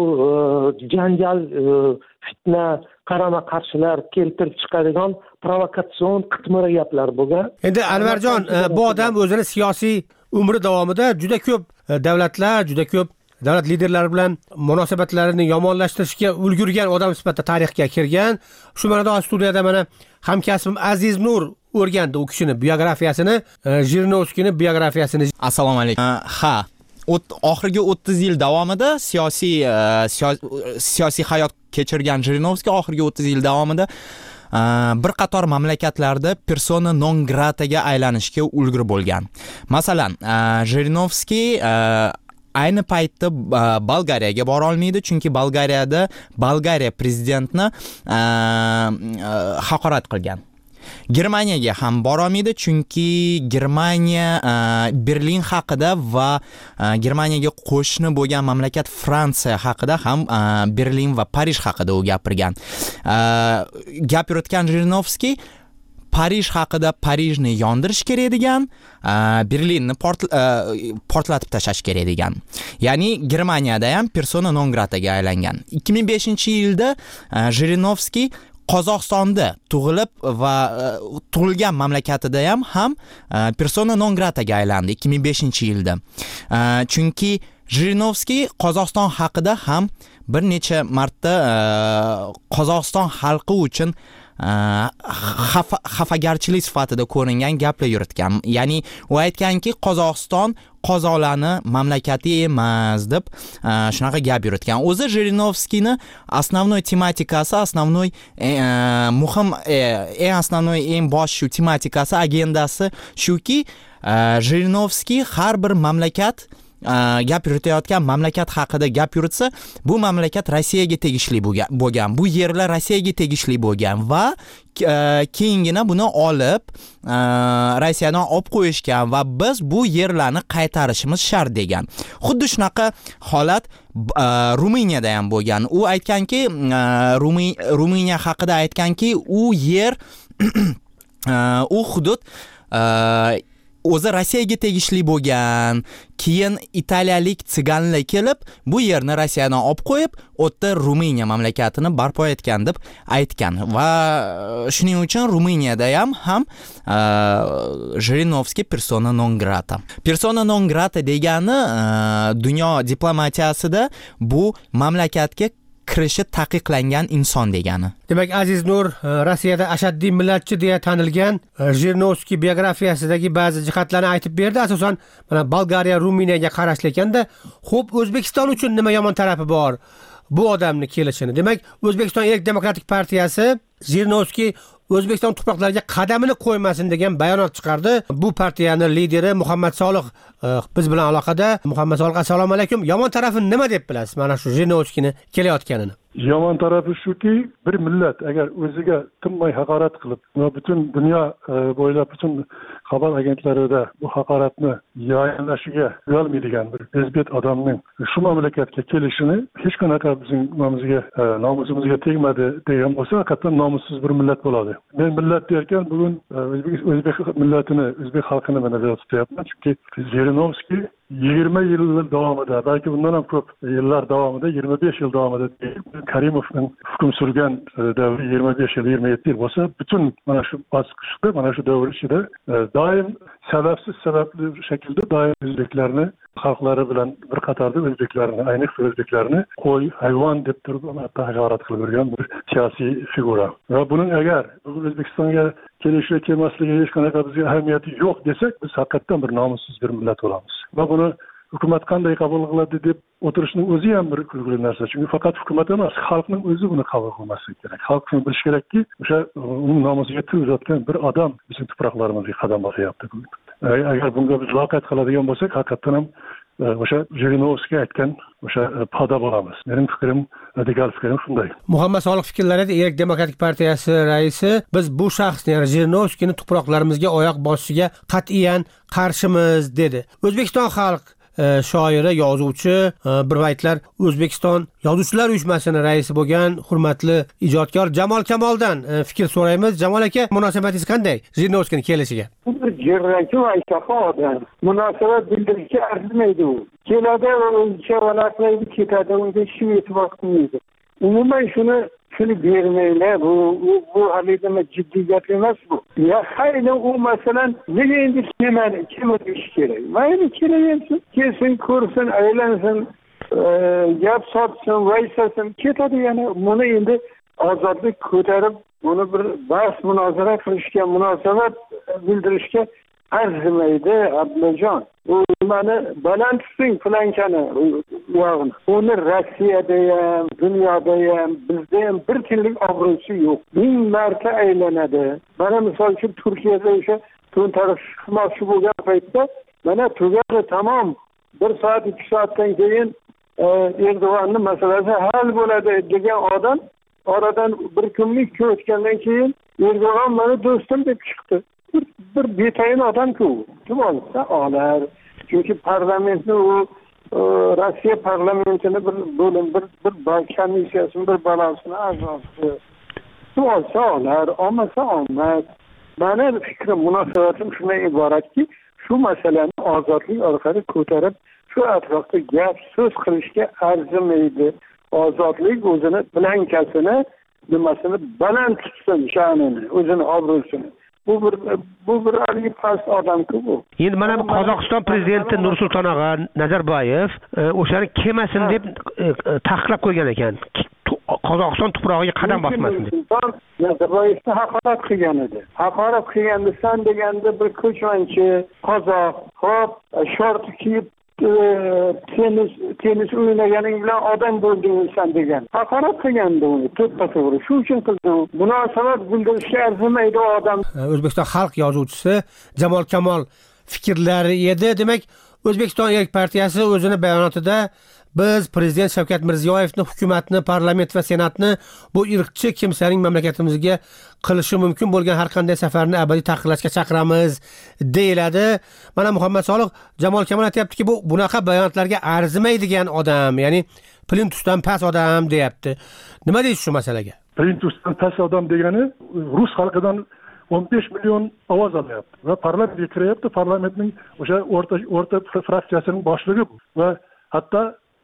janjal, fitna, qarama qarshilar keltirib chiqadigan provokatsion qitmira gaplar bo'lgan. Endi Anvarjon, bu odam o'zini siyosiy umri davomida juda ko'p davlatlar, juda ko'p davlat liderlari bilan munosabatlarini yomonlashtirishga ulgurgan odam sifatida tarixga kirgan. Shu ma'noda studiyada mana hamkasbim Aziz Nur o'rgandi u kishini biografiyasini, Jirinovskiyning biografiyasini. Assalomu alaykum. Ha, oxirgi o'ttiz yil davomida siyosiy siyosiy hayot kechirgan Jirinovskiy oxirgi o'ttiz yil davomida bir qator mamlakatlarda persona non grataga aylanishga ulgurib bo'lgan. Masalan, Jirinovskiy ayni paytda Bolgariyaga bora olmaydi, chunki Bolgariyada Bolgariya prezidentini haqorat qilgan. Germaniyaga ham bora olmaydi, chunki Germaniya Berlin haqida va Germaniyaga qo'shni bo'lgan mamlakat Fransiya haqida ham Berlin va Parij haqida u gapirgan. Gap yuritgan Jirinovskiy Parij haqida Parijni yondirish kerak degan, Berlinni portlatib tashlash kerak degan. Ya'ni Germaniyada ham persona non grataga aylangan. ikki ming beshinchi yilda Jirinovskiy Qozog'istonda tug'ilib va tug'ilgan mamlakatida ham ham persona non grataga aylandi ikki ming beshinchi yilda. Chunki Jirinovskiy Qozog'iston haqida ham bir necha marta Qozog'iston xalqi uchun xafagarchilik sifatida ko'ringan gaplar yuritgan. Ya'ni u aytganki, Qozog'iston qozoqlarni mamlakati emas deb shunaqa gap yuritgan. O'zi Jirinovskiyni основной tematikasi, основной muhim, eng основной, eng bosh shu tematikasi, agendasi shuki, Jirinovskiy har bir mamlakat gap yuritayotgan mamlakat haqida gap yuritsa, bu mamlakat Rossiyaga tegishli bo'lgan, bu yerlar Rossiyaga tegishli bo'lgan va keyingina buni olib Rossiyadan olib qo'yishgan va biz bu yerlarni qaytarishimiz shart degan. Xuddi shunaqa holat Ruminiyada ham bo'lgan. U aytganki, Ruminiya haqida aytganki, u yer u hudud o'zi Rossiyaga tegishli bo'lgan. Keyin italiyalik tsiganlar kelib, bu yerni Rossiyadan olib qo'yib, o'tda Ruminiya mamlakatini barpo etgan deb aytgan. Va shuning uchun Ruminiyada ham ham Jirinovskiy persona non grata. Persona non grata degani dunyo diplomatiyasida bu mamlakatga kirishi taqiqlangan inson degani. Demak, Aziz Nur Rossiyada ashaddiy millatchi deya tanilgan Jirinovskiy biografiyasidagi ba'zi jihatlarni aytib berdi. Asosan mana Bolgariya, Ruminiyaga qarashli ekanda, xo'p, O'zbekiston uchun nima yomon tarafi bor bu odamni kelishini? Demak, O'zbekiston Erk Demokratik partiyasi Jirinovskiy O'zbekiston tuproqlariga qadamini qo'ymasin degan bayonot chiqardi. Bu partiyani lideri Muhammad Solih biz bilan aloqada. Muhammad Solih, assalomu alaykum. Yomon tarafi nima deb bilasiz mana shu Jirinovskiyni kelayotganini? Yomon tarafi shuki, bir millat agar o'ziga tinmay haqorat qilib va butun dunyo bo'ylab butun xabar agentlarida bu haqoratni yayinlashiga uyalmaydigan bir bezbet odamning shu mamlakatga kelishini hech qanaqa bizning nomimizga, nomusimizga tegmadi degan bo'lsa, haqiqatan nomussiz bir millat bo'ladi. Men millat derken bugun O'zbek millatini, O'zbek xalqini men nazarda tutyapman, chunki Jirinovskiy yigirma yil davomida, balki bundan ham ko'p yillar davomida, yigirma besh yil davomida Karimovning hukm surgan davri yigirma besh yil, yigirma yetti yil bo'lsa, butun mana shu bosqichda, mana shu davr ichida doim sababsiz sababli shaklda doim o'zbeklarni xalqlari bilan bir qatorda o'zbeklarni, ayniqsa o'zbeklarni qo'y, hayvon deb turib hatto haqorat qilib yurgan bir siyosiy figura. Va buning agar O'zbekistonga kelishi kelmasligi hech qanaqa bizga ahamiyati yo'q desak, biz haqiqatan bir nomussiz bir millat bo'lamiz. Va buni hukumat qanday qabul qiladi deb o'tirishning o'zi ham bir kulgili narsa. Chunki faqat hukumat emas, xalqning o'zi buni qabul qilmasligi kerak. Xalq shuni bilishi kerakki, o'sha uning nomusiga til uzatgan bir odam bizning tuproqlarimizga qadam bosyapti. Agar bunga biz loqayd qiladigan bo'lsak, haqiqatan ham o'sha Jirinovskiy aytgan o'sha poda bo'lamiz. Mening fikrim, radikal fikrim shunday. Muhammad Solih fikrlarida Erk Demokratik partiyasi raisi biz bu shaxsni, ya'ni Jirinovskiyni tuproqlarimizga oyoq bosishiga qat'iyan qarshimiz dedi. O'zbekiston xalq shoiri, yozuvchi, bir vaqtlar O'zbekiston Yozuvchilar uyushmasining raisi bo'lgan hurmatli ijodkor Jamol Kamoldan fikr so'raymiz. Jamol aka, munosabatingiz qanday Jirinovskiyning kelishiga? Bir jirraki va ishaqa odam. Munosabat bildirishga arzimaydi u. Keladi, o'zicha valaqlaydi, ketadi, unga hech kim e'tibor qilmaydi. Umuman shuni shuni bermaylar. Bu bu halida jiddiy gap emas bu. Ya hayli u masalan nega endi kelmadi, kelmadi ish kerak. Mayli kelaversin, kelsin, ko'rsin, aylansin, gap sotsin, vaysasin, ketadi yana. Buni endi ozodlik ko'tarib, buni bir bahs munozara qilishga, munosabat bildirishga arzimaydi Abdullajon. U mani baland tuting plankani uyog'ini. Uni Rossiyada ham, dunyoda ham, bizda ham bir kunlik obro'si yo'q. Ming marta aylanadi. Mana misol uchun Turkiyada o'sha to'ntarish chiqmoqchi bo'lgan paytda mana tugadi, tamom. Bir soat, ikki soatdan keyin Erdo'g'anning masalasi hal bo'ladi degan odam oradan bir kunlik o'tgandan keyin Erdo'g'an meni do'stim deb chiqdi. Bir, bir betayin odam-ku. Kim olsa olar. Chunki parlamentni u Rossiya parlamentini bir bo'lim, bir bir komissiyasini, bir balansini a'zosi. Kim olsa olar, olmasa olmaz. Mani fikrim, munosabatim shundan iboratki, shu masalani ozodlik orqali ko'tarib, shu atrofda gap so'z qilishga arzimaydi. Ozodlik o'zini blankasini, nimasini baland tutsin, sha'nini, o'zini obro'sini. Bu bir bu bir ali past odam-ku bu. Endi mana Qozog'iston prezidenti Nursulton og'a Nazarboyev o'shani kelmasin deb taqiqlab qo'ygan ekan. Qozog'iston tuprog'iga qadam bosmasin deb. Nazarboyevni haqorat qilgan edi. Haqorat qilganda san deganda bir ko'chmanchi qozoq, hop, short kiyib tenis tenis o'ynaganing bilan odam bo'ldingsan degan. Haqorat qilgandi uni, to'ppa-to'g'ri. Shu uchun qildi u. Munosabat bildirishga arzimaydi odam. O'zbekiston xalq yozuvchisi Jamol Kamol fikrlari edi. Demak, O'zbekiston Erk partiyasi o'zini bayonotida biz prezident Shavkat Mirziyoyevni, hukumatni, parlament va senatni bu irqchi kimsaning mamlakatimizga qilishi mumkin bo'lgan har qanday safarni abadiy taqiqlashga chaqiramiz deyiladi. Mana Muhammad Soliq Jamol Kamol aytayaptiki, bu bunaqa bayonotlarga arzimaydigan odam, ya'ni plintusdan past odam deyapti. Nima deysiz shu masalaga? Plintusdan past odam degani rus xalqidan o'n besh million ovoz olyapti va parlamentga kiryapti. Parlamentning o'sha o'rta o'rta fraksiyasining boshlig'i bu va hatto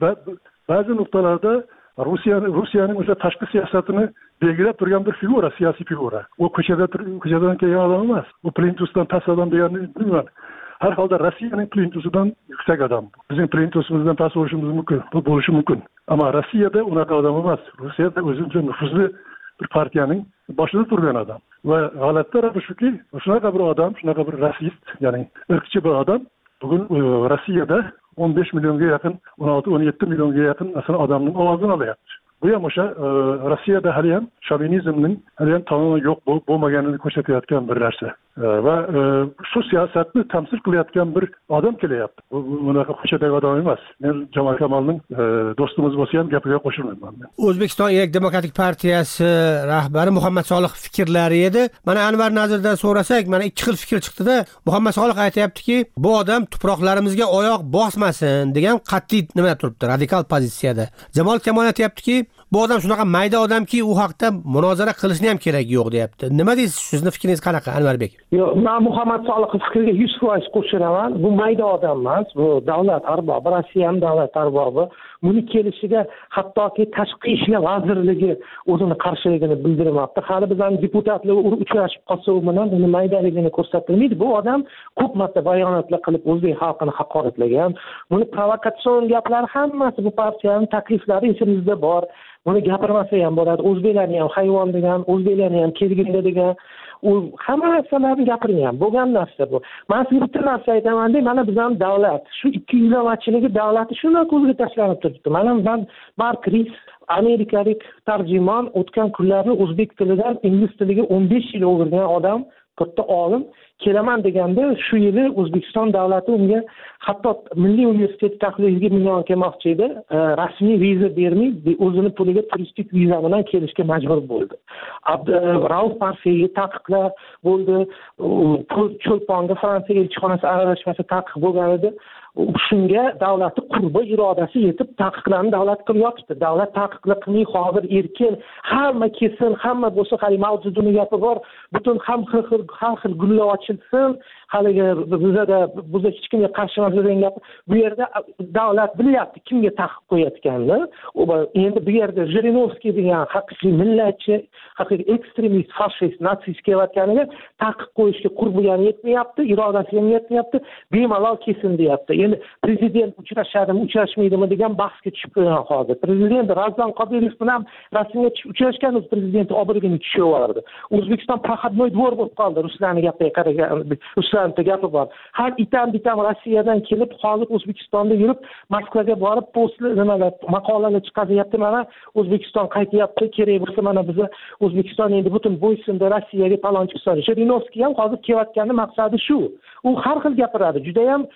ba'zi nuqtalarda Rossiya Rossiyaning o'sha tashqi siyosatini belgilab turgan bir figura, siyosiy figura. U ko'chada ko'chadan kelgan odam emas. U plintusdan past odam deganni bilmayman. Har holda Rossiyaning plintusidan yuksak odam. Bizning plintusimizdan past bo'lishimiz mumkin, bu bo'lishi mumkin. Ammo Rossiyada unaqa odam emas. Rossiyada o'zicha nufuzli bir partiyaning boshida turgan odam. Va g'alati tarafi shuki, shunaqa bir odam, shunaqa bir rasist, ya'ni irqchi bir odam bugun Rossiyada o'n besh millionga yaqin, o'n olti o'n yetti millionga yaqin aslında odamning ovozini olyapti. Bu ham o'sha Rossiyada hali ham shovinizmning hali ham to'liq yo'q bo'lmaganini ko'rsatayotgan bir narsa. Va shu siyosatni tamsil qilayotgan bir odam kelyapti. Bu bunaqa ko'chadagi odam emas. Men Jamol Kamolning do'stimiz bo'lsa ham gapiga qo'shilmayman. O'zbekiston Erk demokratik partiyasi rahbari Muhammad Soliq fikrlari edi. Mana Anvar Nazirdan so'rasak, mana ikki xil fikr chiqdi-da. Muhammad Soliq aytayaptiki, bu odam tuproqlarimizga oyoq bosmasin degan qat'iy nima turibdi, radikal pozitsiyada. Jamol Kamol aytayaptiki, bu odam shunaqa mayda odamki, u haqda munozara qilishni ham kerak yo'q deyapti. Nima deysiz? Sizning fikringiz qanaqa, Anvarbek? Yo'q, men Muhammad Soliqov fikriga yuz foiz qo'shilaman. Bu mayda odam emas, bu davlat arbobi, Rossiya ham davlat arbobi. Buni kelishiga hattoki tashqi ishlar vazirligi o'zini qarshiligini bildirmoqda. Hali bizning deputatlar uchrashib qolsa, u bilan uni maydaligini ko'rsatilmaydi. Bu odam ko'p marta bayonotlar qilib o'zbek xalqini haqoratlagan. Buni provokatsion gaplar hammasi bu partiyaning takliflari esimizda bor. Buni gapirmasa ham bo'ladi. O'zbeklarni ham hayvon degan, o'zbeklarni ham kelgindi degan, u hamma narsalarni gapirgan. Bo'lgan narsa bu. Men sizga bitta narsa aytaman-da, mana bizning davlat, shu ikki yuzlamachiligi davlati shunday ko'zga tashlanib turibdi. Mana men Mark Ris, amerikalik tarjimon, o'tgan kunlarni o'zbek tilidan ingliz tiliga o'n besh yil o'girgan odam, katta olim, kelaman deganda shu yili O'zbekiston davlati unga hatto Milliy universitet taxliliga million kelmoqchi edi, rasmiy viza bermay, o'zini puliga turistik viza bilan kelishga majbur bo'ldi. Rauf Parsiyga taqiqlar bo'ldi, Cho'lponga Fransiya elchixonasi aralashmasi taqiq bo'lgan edi. Shunga davlatni qurbi irodasi yetib taqiqlarni davlat qilib yotibdi. Davlat taqiqlar qilmay hozir erkin, hamma kelsin, hamma bo'lsa, hali mavjudini gapi bor, butun ham xil xil har xil gullar ochilsin. Haligi bizda bizda hech kimga qarshi emas degan gap. Bu yerda davlat bilyapti kimga taqiq qo'yayotganini. Endi bu yerda Jirinovskiy degan haqiqiy millatchi, haqiqiy ekstremist, fashist, natsist kelayotganiga taqiq qo'yishga qurbiyam yetmayapti, irodasi ham yetmayapti. Bemalol kesin deyapti. Endi prezident uchrashadimi, uchrashmaydimi degan bahsga tushib qo'ygan hozir. Prezident Razdan Qodirov bilan rasmiy uchrashgan, prezident obrigini tushaverdi. O'zbekiston proxodnoy dvor bo'lib qoldi. Ruslarning gapiga qaragan, Ruslarning gapi bor. Har itam bitam Rossiyadan kelib, hozir O'zbekistonda yurib, Moskvaga borib, postlar, nimalar, maqolalar chiqaryapti. Mana O'zbekiston qaytyapti, kerak bo'lsa mana biz O'zbekiston endi butun bo'ysunda Rossiyaga talonchi qiladi. Jirinovskiy ham hozir kelayotgani maqsadi shu. U har xil gapiradi. Juda ham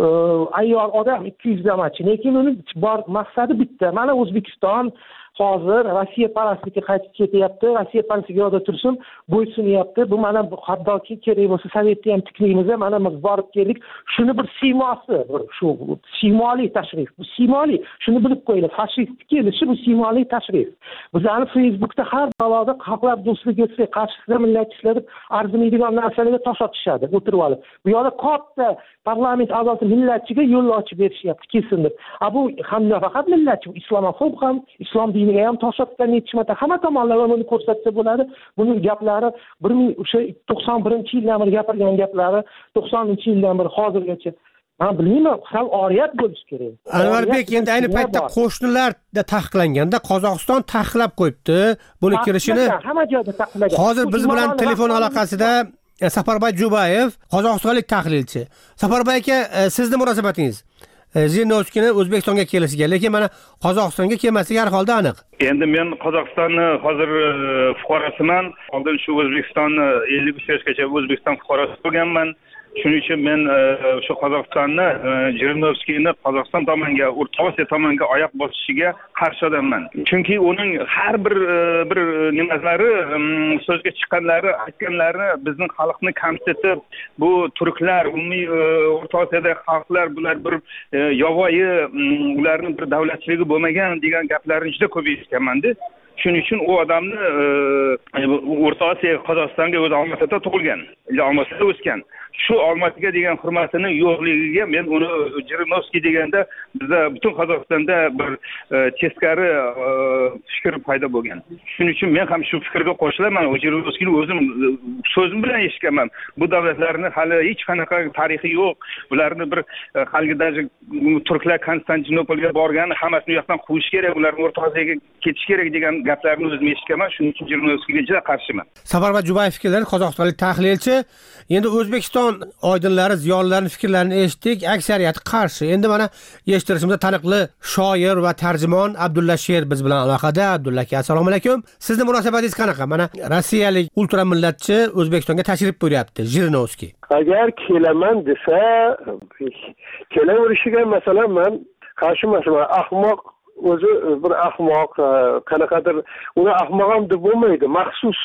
ayyor odam, ikki yuzlamachi, lekin uni bor maqsadi bitta. Mana O'zbekiston hozir Rossiya parastlikka qaytib ketyapti, Rossiya parastligiga tursin, bo'ysunyapti. Bu mana hattoki kerak bo'lsa Sovetni ham tiklaymiz, mana biz borib keldik. Shuni bir siymosi, bir shu siymoli tashrif. Bu siymoli, shuni bilib qo'yinglar. Fashistlik kelishi bu siymoli tashrif. Bizlarni Facebookda har baloda xalqlar do'stligi qarshisida millatchilar deb arzimaydigan narsalarga tosh otishadi, o'tirib olib. Bu yoqda katta parlament a'zosi millatchiga yo'l ochib berishyapti, kesin deb. A bu ham faqat millatchi, islomofob ham, islom diniga ham tosh otgan yetishmadi. Hamma tomonlama buni ko'rsatsa bo'ladi. Buning gaplari bir ming to'qson birinchi yildan beri gapirgan gaplari, to'qsoninchi yildan beri hozirgacha. Men bilmayman, sal oriyat bo'lish kerak. Anvarbek, endi ayni paytda qo'shnilarda taqiqlanganda Qozog'iston taqiqlab qo'yibdi buni kirishini. Hamma joyda taqiqlagan. Hozir biz bilan telefon aloqasida Safarboy Jubayev, qozog'istonlik tahlilchi. Safarboy aka, sizning munosabatingiz Jirinovskiyni O'zbekistonga kelishiga, lekin mana Qozog'istonga kelmasligi har holda aniq. Endi men Qozog'istonni hozir fuqarosiman. Oldin shu O'zbekistonni ellik uch yoshgacha O'zbekiston fuqarosi bo'lganman. shuning uchun men o'sha qozog'istonni jirinovskiyni qozog'iston tomonga o'rta osiyo tomonga oyoq bosishiga qarshi odamman, chunki uning har bir bir nimalari so'zga chiqqanlari aytganlari bizni xalqni kamsitib, bu turklar umumiy o'rta osiyodagi xalqlar bular bir yovvoyi, ularning bir davlatchiligi bo'lmagan degan gaplarni juda ko'p eshitganman-da. Shuning uchun u odamni o'rta osiyo Qozog'istonga o'zi Olmaotada tug'ilgan, Olmaotada o'sgan. Shu Olmaotaga degan hurmatini yo'qligiga men uni Jirinovskiy deganda bizda butun Qozog'istonda bir teskari fikr paydo bo'lgan. Shuning uchun men ham shu fikrga qo'shilaman. Jirinovskiyni o'zim so'zim bilan eshitganman. Bu davlatlarni hali hech qanaqa tarixi yo'q. Ularni bir haligi turklar Konstantinopolga borgan, hammasini u yoqdan quvish kerak, ularni o'rta osiyoga ketish kerak degan gaplarni o'zim eshitganman. Shuning uchun Jirinovskiyga juda qarshiman. Safarbar Jubayev fikrlari qozog'istonlik tahlilchi. Endi O'zbekiston oydinlari, ziyolilarning fikrlarini eshitdik, aksariyati qarshi. Endi mana eshittirishimizda taniqli shoir va tarjimon Abdulla Sher biz bilan aloqada. Abdulla aka, assalomu alaykum. Sizning munosabatingiz qanaqa? Mana rossiyalik ultramillatchi O'zbekistonga tashrif buyuryapti, Jirinovskiy. Agar kelaman desa, kelaverishiga masalan men qarshi emasman. Ahmoq o'zi bir ahmoq, qanaqadir uni ahmoq ham deb bo'lmaydi. Maxsus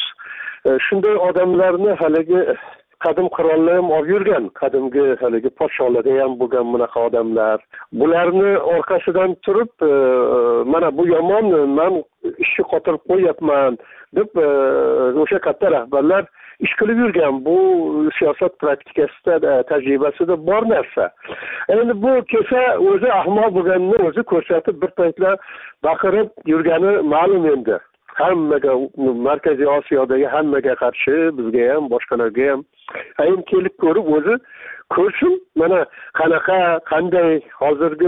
shunday odamlarni haligi qadim qirollar ham olib yurgan, qadimgi haligi podshohlarda ham bo'lgan bunaqa odamlar. Bularni orqasidan turib, mana bu yomon, men ishni qotirib qo'yapman deb o'sha katta rahbarlar ish qilib yurgan. Bu siyosat praktikasida, tajribasida bor narsa. Endi bu kelsa o'zi ahmoq bo'lganini o'zi ko'rsatib bir paytlar baqirib yurgani ma'lum endi. Hammaga, Markaziy Osiyodagi hammaga qarshi, bizga ham, boshqalarga ham ayam kelib ko'rib o'zi ko'rsin, mana qanaqa, qanday hozirgi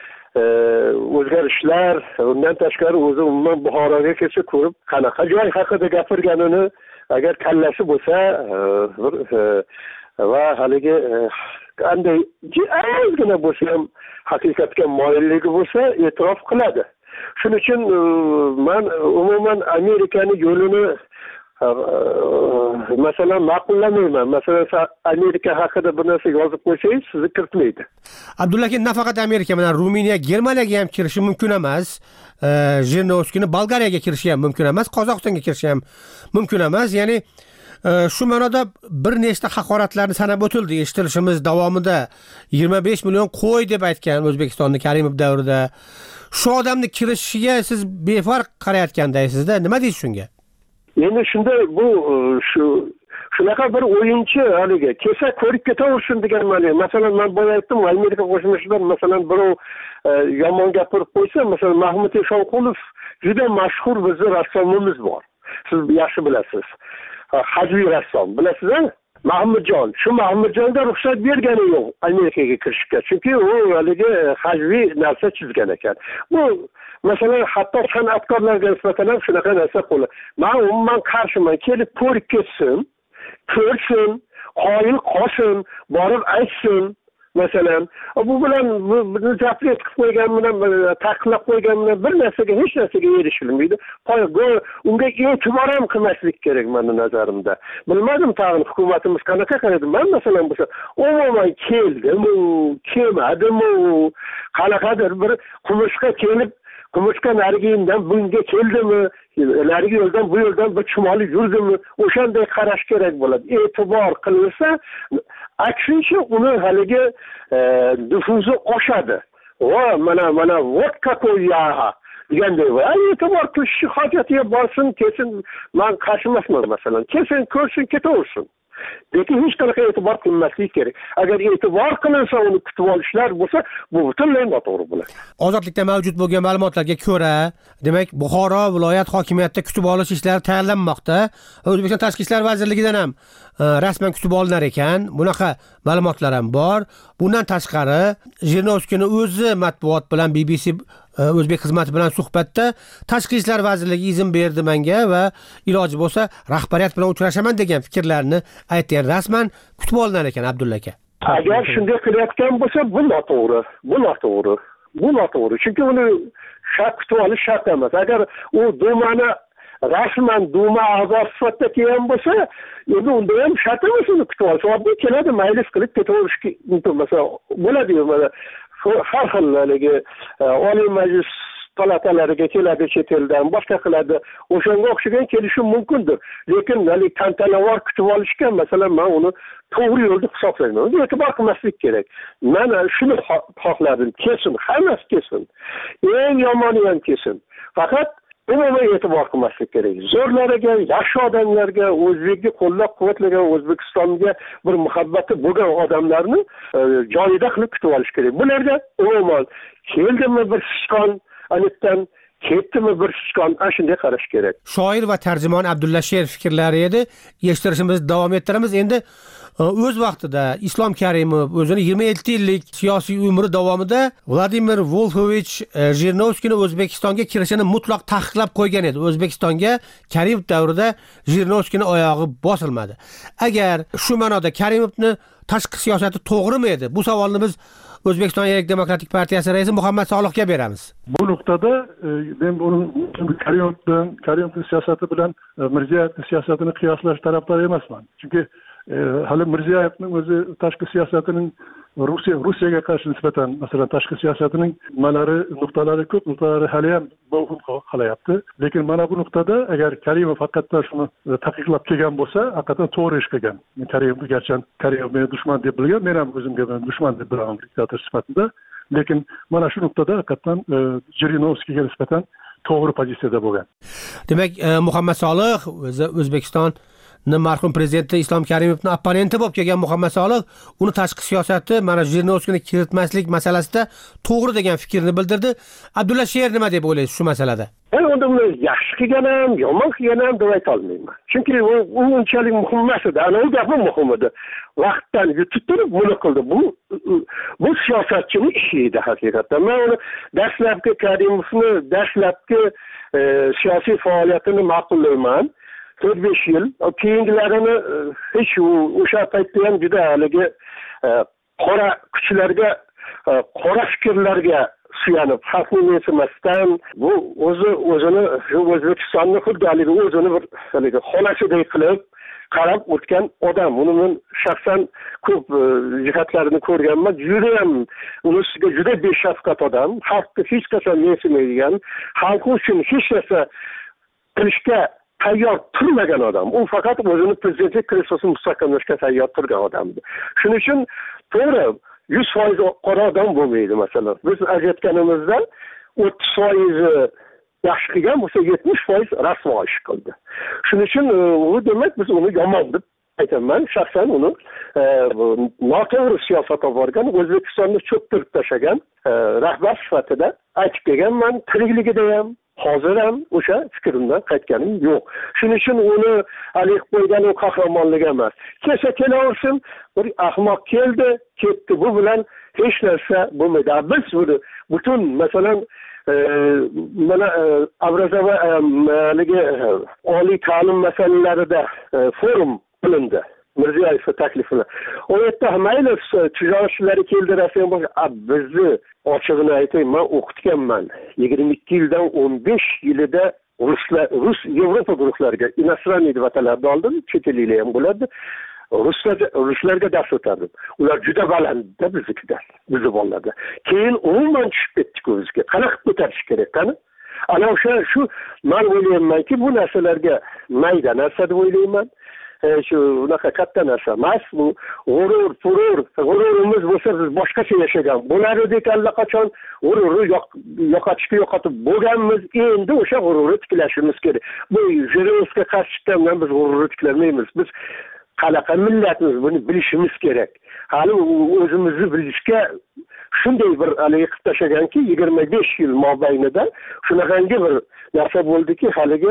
o'zgarishlar, undan tashqari o'zi umuman Buxoroga kelsa ko'rib, qanaqa joy haqida gapirganini agar kallasi bo'lsa va haligi qanday ozgina bo'lsa ham haqiqatga moyilligi bo'lsa e'tirof qiladi. Shuning uchun men umuman Amerikani yo'lini masalan ma'qullamayman. Masalan, Amerika haqida bir narsa yozib qo'ysangiz, sizni kiritmaydi. Abdulla aka, nafaqat Amerika bilan Ruminiya, Germaniyaga ham kirishi mumkin emas. Jirinovskiyni Bolgariyaga kirishi ham mumkin emas, Qozog'istonga kirishi ham mumkin emas. Ya'ni shu ma'noda bir nechta haqoratlarni sanab o'tildi. Eshitilishimiz davomida yigirma besh million qo'y deb aytgan O'zbekistonning Karimov davrida. Shu odamni kirishiga siz befarq qarayotgandaysizda, nima deysiz shunga? Endi shunday bu shu shunaqa bir o'yinchi haligi kelsa ko'rib ketaversin degan ma'no. Masalan, men boya aytdim, Amerika Qo'shma Shtatlar masalan birov yomon gapirib qo'ysa, masalan Mahmud Eshonqulov juda mashhur bizning rassomimiz bor. Siz yaxshi bilasiz. Hajviy rassom, bilasizmi? Mahmudjon, shu Mahmudjonga ruxsat bergani yo'q Amerikaga kirishga. Chunki u haligi hajviy narsa chizgan ekan. Bu masalan hatto san'atkorlarga nisbatan ham shunaqa narsa qo'li. Men umuman qarshiman, kelib ko'rib ketsin, ko'rsin, qoyil qolsin, borib aytsin. Masalan, bu bilan bizni zapret qilib qo'ygan bilan, taqiqlab qo'ygan bilan bir narsaga, hech narsaga erishilmaydi. Unga e'tibor ham qilmaslik kerak mening nazarimda. Bilmadim tag'in hukumatimiz qanaqa qaraydi. Men masalan bo'lsa, umuman keldimi, kelmadimi, qanaqadir bir qumushqa kelib, qumushqa narigindan bunga keldimi, narigi yo'ldan bu yo'ldan bir chumoli yurdimi, o'shanday qarash kerak bo'ladi. E'tibor qilinsa, aksincha uni haligi difuzi oshadi. Va mana mana вот какой я deganday va e'tibor qilish hojatiga borsin, kelsin, men qarshi emasman masalan. Kelsin, ko'rsin, ketaversin. Lekin hech qanaqa e'tibor qilinmasligi kerak. Agar e'tibor qilinsa, uni kutib olishlar bo'lsa, bu butunlay noto'g'ri bo'ladi. Ozodlikda mavjud bo'lgan ma'lumotlarga ko'ra, demak, Buxoro viloyat hokimiyatida kutib olish ishlari tayyorlanmoqda. O'zbekiston Tashqi ishlar vazirligidan ham rasman kutib olinar ekan. Bunaqa ma'lumotlar ham bor. Bundan tashqari, Jirinovskiyni o'zi matbuot bilan B B C O'zbek xizmati bilan suhbatda Tashqi ishlar vazirligi izn berdi menga va iloji bo'lsa rahbariyat bilan uchrashaman degan fikrlarni aytgan. Rasman kutib olinar ekan Abdulla aka. Agar shunday qilayotgan bo'lsa, bu noto'g'ri. Bu noto'g'ri. Bu noto'g'ri. Chunki uni shart kutib olish shart emas. Agar u Dumani rasman duma a'zosi sifatida kelgan bo'lsa, endi unda ham shart emas uni kutib olish. Oddiy keladi, maylis qilib ketaverishga intilmasa bo'ladi-yu. Mana har xil haligi oliy majlis palatalariga keladi chet eldan, boshqa qiladi. O'shanga o'xshagan kelishi mumkindir. Lekin hali tantanavor kutib olishga, masalan, men uni to'g'ri yo'lda hisoblayman. Uni e'tibor qilmaslik kerak. Men shuni xohladim, kelsin, hammasi kelsin. Eng yomoni ham kelsin. Faqat umuman e'tibor qilmaslik kerak. Zo'rlarga, yaxshi odamlarga, o'zbekni qo'llab-quvvatlagan, O'zbekistonga bir muhabbati bo'lgan odamlarni joyida qilib kutib olish kerak. Bularga umuman keldimi bir sichqon, anitdan ketdimi bir sichqon, ana shunday qarash kerak. Shoir va tarjimon Abdulla Sher fikrlari edi. Eshittirishimizni davom ettiramiz. Endi o'z vaqtida Islom Karimov o'zini yigirma yetti yillik siyosiy umri davomida Vladimir Wolfovich Jirinovskiyni O'zbekistonga kirishini mutlaq taqiqlab qo'ygan edi. O'zbekistonga Karimov davrida Jirinovskiyni oyog'i bosilmadi. Agar shu ma'noda Karimovni tashqi siyosati to'g'rimi edi? Bu savolni biz O'zbekiston Erk Demokratik partiyasi raisi Muhammad Solihga beramiz. Bu nuqtada men buni Karimovdan, Karimovning siyosati bilan Mirziyoyevning siyosatini qiyoslash tarafdori emasman. Chunki hali Mirziyoyevning o'zi tashqi siyosatining Rossiya Rossiyaga qarshi nisbatan, masalan, tashqi siyosatining nimalari, nuqtalari ko'p, nuqtalari hali ham mavhum qolyapti. Lekin mana bu nuqtada agar Karimov haqiqatdan shuni taqiqlab kelgan bo'lsa, haqiqatdan to'g'ri ish qilgan. Men Karimov garchi Karimov meni dushman deb bilgan, men ham o'zimga dushman deb bilaman diktator sifatida. Lekin mana shu nuqtada haqiqatdan Jirinovskiyga nisbatan to'g'ri pozitsiyada bo'lgan. Demak, Muhammad Solih o'zi O'zbekiston marhum prezidenti Islom Karimovning opponenti bo'lib kelgan Muhammad Solih uni tashqi siyosati mana Jirinovskiyni kiritmaslik masalasida to'g'ri degan fikrni bildirdi. Abdulla Sher nima deb o'ylaysiz shu masalada? Men unda uni yaxshi qilgan ham, yomon qilgan ham deb ayta olmayman. Chunki u unchalik muhim emas edi. Ana u gap muhim edi. Vaqtdan yutib turib buni qildi. Bu bu siyosatchining ishi edi haqiqatdan. Men uni dastlabki Karimovni dastlabki siyosiy faoliyatini ma'qullayman. to'rt besh yil, keyingilarini hech o'sha paytda ham juda haligi qora kuchlarga, qora fikrlarga suyanib, xalqni mensimasdan, bu o'zi o'zini shu O'zbekistonni xuddi haligi o'zini bir haligi xonasiday qilib qarab o'tgan odam. Uni men shaxsan ko'p jihatlarini ko'rganman. Juda ham uni ustiga juda beshafqat odam, xalqni hech qachon mensimaydigan, xalq uchun hech narsa qilishga tayyor turmagan odam. U faqat o'zini prezidentlik kreslosini mustahkamlashga tayyor turgan odamdi. Shuning uchun to'g'ri yuz foiz qora odam bo'lmaydi masalan. Biz ajratganimizdan o'ttiz foiz yaxshi qilgan bo'lsa, yetmish foiz rasvo ish qildi. Shuning uchun u demak biz uni yomon deb aytaman. Shaxsan uni noto'g'ri siyosat olib borgan, O'zbekistonni cho'ktirib tashlagan rahbar sifatida aytib kelganman. Tirikligida ham hozir ham o'sha fikrimdan qaytganim yo'q. Shuning uchun uni alik qo'ygan u qahramonlik emas. Kelsa kelaversin, bir ahmoq keldi, ketdi. Bu bilan hech narsa bo'lmaydi. Biz buni butun masalan mana Abrazava haligi oliy ta'lim masalalarida forum qilindi. Mirziyoyev taklifini. O yerda mayli tijoratchilari keldi, rasmiy bo'lsa, bizni ochig'ini aytayman, men o'qitganman. yigirma ikki yildan o'n besh yilida ruslar, rus Yevropa guruhlariga inostraniy deb ataladi oldim, chet elliklar ham bo'ladi. Ruslarga ruslarga dars o'tardim. Ular juda balandda biznikidan, bizni bolalarda. Keyin umuman tushib ketdik o'zimizga. Qanaqa ko'tarish kerak qani? Ana o'sha shu men o'ylaymanki, bu narsalarga mayda narsa deb o'ylayman. Shu unaqa katta narsa emas, bu g'urur, purur, g'ururimiz bo'lsa biz boshqacha yashagan bo'lar edik allaqachon, g'ururni yo'qotishga yo'qotib bo'lganmiz, endi o'sha g'ururni tiklashimiz kerak. Bu Jirinovskiyga qarshi chiqqandan biz g'ururni tiklamaymiz. Biz qanaqa millatmiz, buni bilishimiz kerak. Hali o'zimizni bilishga shunday bir haligi qilib tashlaganki, yigirma besh yil mobaynida shunaqangi bir narsa bo'ldiki, haligi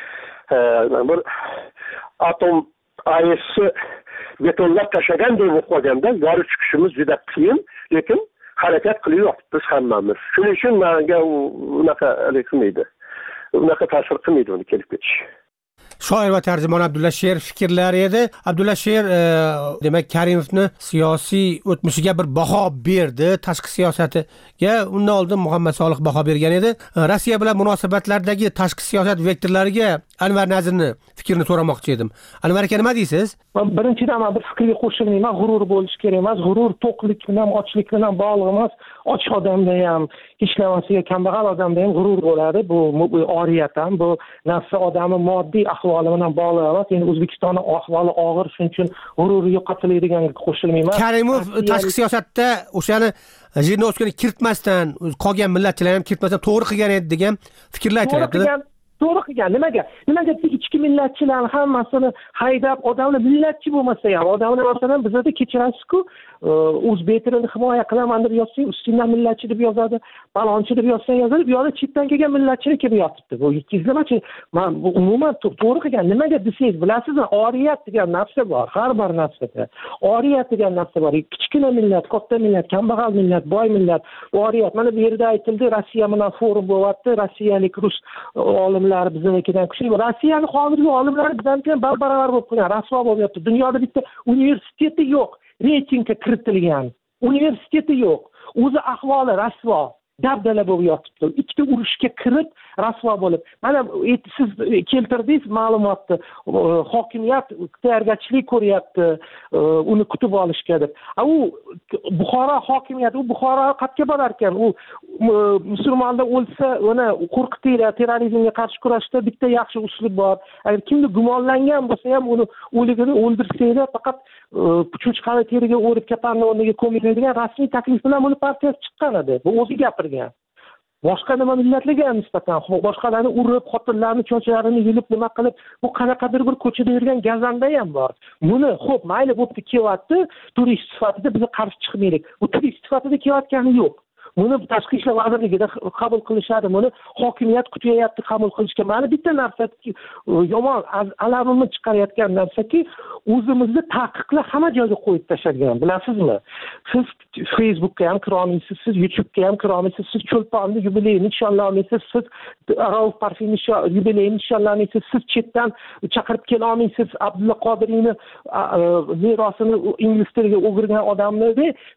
bir atom aysi betonlab tashlaganday bo'lib qolganda yorib chiqishimiz juda qiyin, lekin harakat qilyapmiz biz hammamiz. Shuning uchun menga unaqa qilmaydi. Unaqa ta'sir qilmaydi uni kelib ketish. shoir va tarjimon Abdulla Sher fikrlari edi. Abdulla Sher e, demak Karimovni siyosiy o'tmishiga bir baho berdi, tashqi siyosatiga. Undan oldin Muhammad Solih baho bergan edi. Rossiya bilan munosabatlardagi tashqi siyosat vektorlariga Anvar Nazirni fikrini so'ramoqchi edim. Anvar aka, nima deysiz? Birinchidan men bir fikrga qo'shilmayman. G'urur bo'lish kerak emas. G'urur to'qlik bilan, ochlik bilan bog'liq emas. Och odamda ham, hech narsaga kambag'al odamda ham g'urur bo'ladi. Bu, bu oriyat ham, bu nafsi odamning moddiy ahvoli bilan bog'liq emas. Endi O'zbekistonning ahvoli og'ir, shuning uchun g'ururi yo'qotiladiganiga qo'shilmayman. Karimov tashqi siyosatda o'shani Jirinovskiyni kiritmasdan, qolgan millatchilarni ham kiritmasdan to'g'ri qilgan edi degan fikrlar aytilyapti. To'g'ri qilgan. Nimaga? Nimaga ichki millatchilarni hammasini haydab, odamlar millatchi bo'lmasa ham, odamlar masalan bizda kechirasiz-ku, o'zbek tilini himoya qilaman deb yozsang, ustingdan millatchi deb yozadi, balonchi deb yozsang yozadi, bu yoqda chetdan kelgan millatchilik kelib yotibdi. Bu ikkizlamachi. Men umuman to'g'ri qilgan. Nimaga desangiz, bilasizmi? Oriyat degan narsa bor, har bir narsada. Oriyat degan narsa bor. Kichkina millat, katta millat, kambag'al millat, boy millat, oriyat. Mana bu yerda aytildi, Rossiya bilan forum bo'lyapti, rossiyalik rus olimlar biznikidan kuchli. Rossiyaning hozirgi olimlari bizdan ham baravar bo'lib qolgan, rasvo bo'lyapti. Dunyoda bitta universiteti yo'q, reytingga kiritilgan. Universiteti yo'q. O'zi ahvoli rasvo, dabdala bo'lib yotibdi. Ikkita urushga kirib rasvo bo'lib. Mana siz keltirdingiz ma'lumotni. Hokimiyat tayyorgarchilik ko'ryapti, uni kutib olishga deb. U Buxoro hokimiyati, u Buxoro qayerga borar ekan? U musulmonlar o'lsa, uni qo'rqitinglar, terrorizmga qarshi kurashda bitta yaxshi uslub bor. Agar kimdir gumonlangan bo'lsa ham uni o'ligini o'ldirsanglar, faqat cho'chqani teriga o'rib kapanni o'rniga ko'miladigan rasmiy taklif bilan buni partiyasi chiqqan edi. Bu o'zi gapirgan. Boshqa nima millatlarga nisbatan boshqalarni urib, xotinlarni chochlarini yulib nima qilib, bu qanaqadir bir ko'chada yurgan gazanda ham bor. Buni xo'p, mayli bo'pti, kelyapti, turist sifatida biz qarshi chiqmaylik. Bu turist sifatida kelayotgani yo'q. Buni tashqi ishlar vazirligida qabul qilishadi. Buni hokimiyat kutyapti qabul qilishga. Mana bitta narsa yomon alamimni chiqarayotgan narsaki, o'zimizni taqiqlar hamma joyga qo'yib tashlagan. Bilasizmi? Siz Facebookga ham kira olmaysiz, siz YouTube'ga ham kira olmaysiz, siz Cho'lponni yubileyini nishonlay olmaysiz, siz Rauf Parfining yubileyini nishonlay olmaysiz, siz chetdan chaqirib kela olmaysiz, Abdulla Qodiriyni merosini ingliz tiliga o'girgan odamni.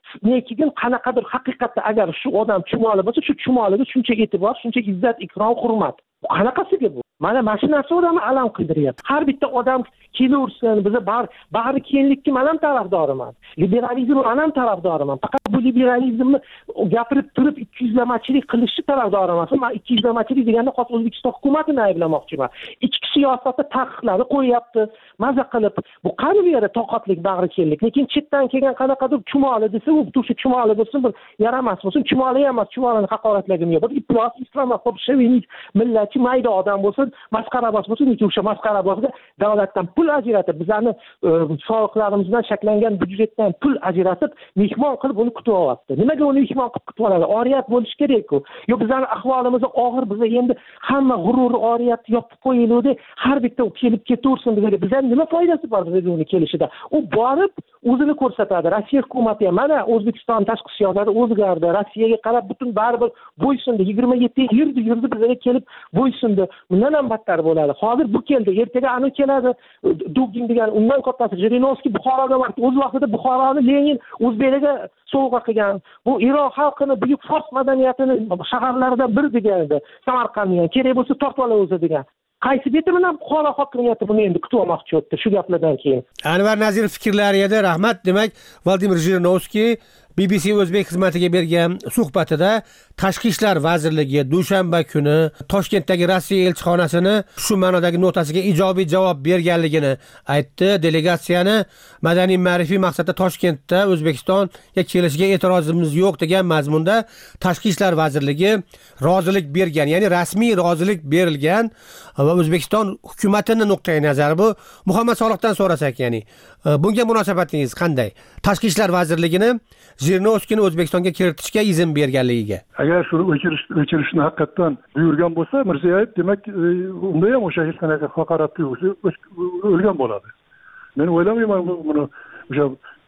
Lekin qanaqadir haqiqatda agar shu odam chumoli bo'lsa, shu chumoliga shuncha e'tibor, shuncha izzat, ikrom, hurmat. Qanaqasiga bu? Mana mana shu narsa odamni alam qildiryapti. Har bitta odam kelaversin, biza bar bari kenglikka men ham tarafdoriman. Liberalizm men ham tarafdoriman. Faqat bu liberalizmni gapirib turib ikkiyuzlamachilik qilishni tarafdori emasman. Men ikkiyuzlamachilik deganda xos O'zbekiston hukumatini ayblamoqchiman. Ichki siyosatda taqiqlarni qo'yapti, maza qilib. Bu qani bu yerda toqatlik, bag'ri kenglik. Lekin chetdan kelgan qanaqadir chumoli desa, u o'sha chumoli bo'lsin, bir yaramas bo'lsin, chumoli ham emas, chumolini haqoratlagim yo'q. Bir iflos, islamofob, shovinist, millatchi mayda odam bo'lsin, masxarabos bo'lsin, o'sha masxarabosga davlatdan pul ajratib, bizlarni soliqlarimizdan shakllangan byudjetdan pul ajratib, mehmon qilib uni kutib olyapti. Nimaga uni mehmon qilib kutib oladi? Oriyat bo'lish kerak-ku. Yo, bizlarni ahvolimiz og'ir, biz endi hamma g'urur, oriyatni yopib qo'yildi. Har bitta kelib ketaversin bizga. Bizdan nima foydasi bor bizga uni kelishida? U borib o'zini ko'rsatadi. Rossiya hukumati ham mana O'zbekiston tashqi siyosati o'zgardi. Rossiyaga qarab butun baribir bo'ysundi. yigirma yetti yurdi, yurdi bizga kelib bo'ysundi. Bundan ham battar bo'ladi. Hozir bu keldi, ertaga anu keladi. Dugin degan undan kattasi Jirinovskiy Buxoroga bordi. O'z vaqtida Buxoroni Lenin o'zbeklarga sovg'a qilgan. Bu Iroq xalqini buyuk fors madaniyatini shaharlaridan biri degan edi. Samarqandni kerak bo'lsa tortib ola o'zi degan. Qaysi beti bilan Buxoro hokimiyati buni endi kutib olmoqchi o'tdi shu gaplardan keyin. Anvar Nazirov fikrlari edi. Rahmat. Demak, Vladimir Jirinovskiy B B C o'zbek xizmatiga bergan suhbatida Tashqi ishlar vazirligi dushanba kuni Toshkentdagi Rossiya elchixonasini shu ma'nodagi notasiga ijobiy javob berganligini aytdi. Delegatsiyani madaniy ma'rifiy maqsadda Toshkentda O'zbekistonga kelishiga e'tirozimiz yo'q degan mazmunda Tashqi ishlar vazirligi rozilik bergan, ya'ni rasmiy rozilik berilgan va O'zbekiston hukumatining nuqtai nazari bu. Muhammad Solihdan so'rasak, ya'ni bunga munosabatingiz qanday? Tashqi ishlar vazirligini Jirinovskiyni O'zbekistonga kiritishga izn berganligiga. Agar shuni o'chirish o'chirishni haqiqatan buyurgan bo'lsa, Mirziyoyev, demak, unda ham o'sha hech qanaqa haqorat tuyg'usi o'lgan bo'ladi. Men o'ylamayman buni o'sha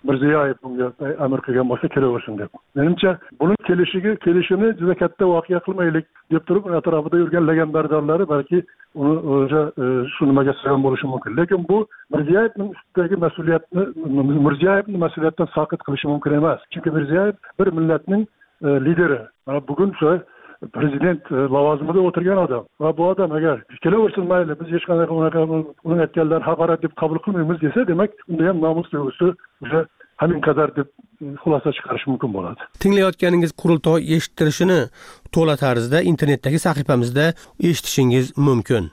Mirziyoyev bunga amr qilgan bo'lsa kelaversin deb. Menimcha buni kelishiga kelishini juda katta voqea qilmaylik deb turib atrofida yurgan lagandardorlari balki uni o'sha shu nimaga sabab bo'lishi mumkin. Lekin bu Mirziyoyevning ustidagi mas'uliyatni Mirziyoyevni mas'uliyatdan soqit qilishi mumkin emas. Chunki Mirziyoyev bir millatning lideri. Mana bugun shu prezident lavozimida o'tirgan odam va bu odam agar kelaversin mayli biz hech qanday unaqa uning aytganlarini haqorat deb qabul qilmaymiz desa, demak unda ham nomus tuyg'usi o'sha hamin qadar deb xulosa chiqarish mumkin bo'ladi. Tinglayotganingiz qurultoy eshittirishini to'la tarzda internetdagi sahifamizda eshitishingiz mumkin.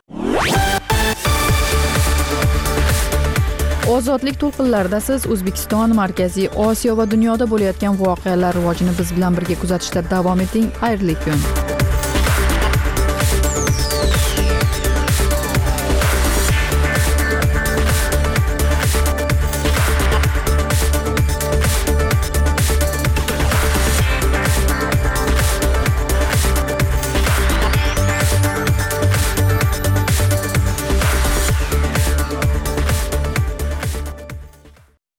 Ozodlik to'lqinlarida siz O'zbekiston, Markaziy Osiyo va dunyoda bo'layotgan voqealar rivojini biz bilan birga kuzatishda davom eting. Xayrli kun.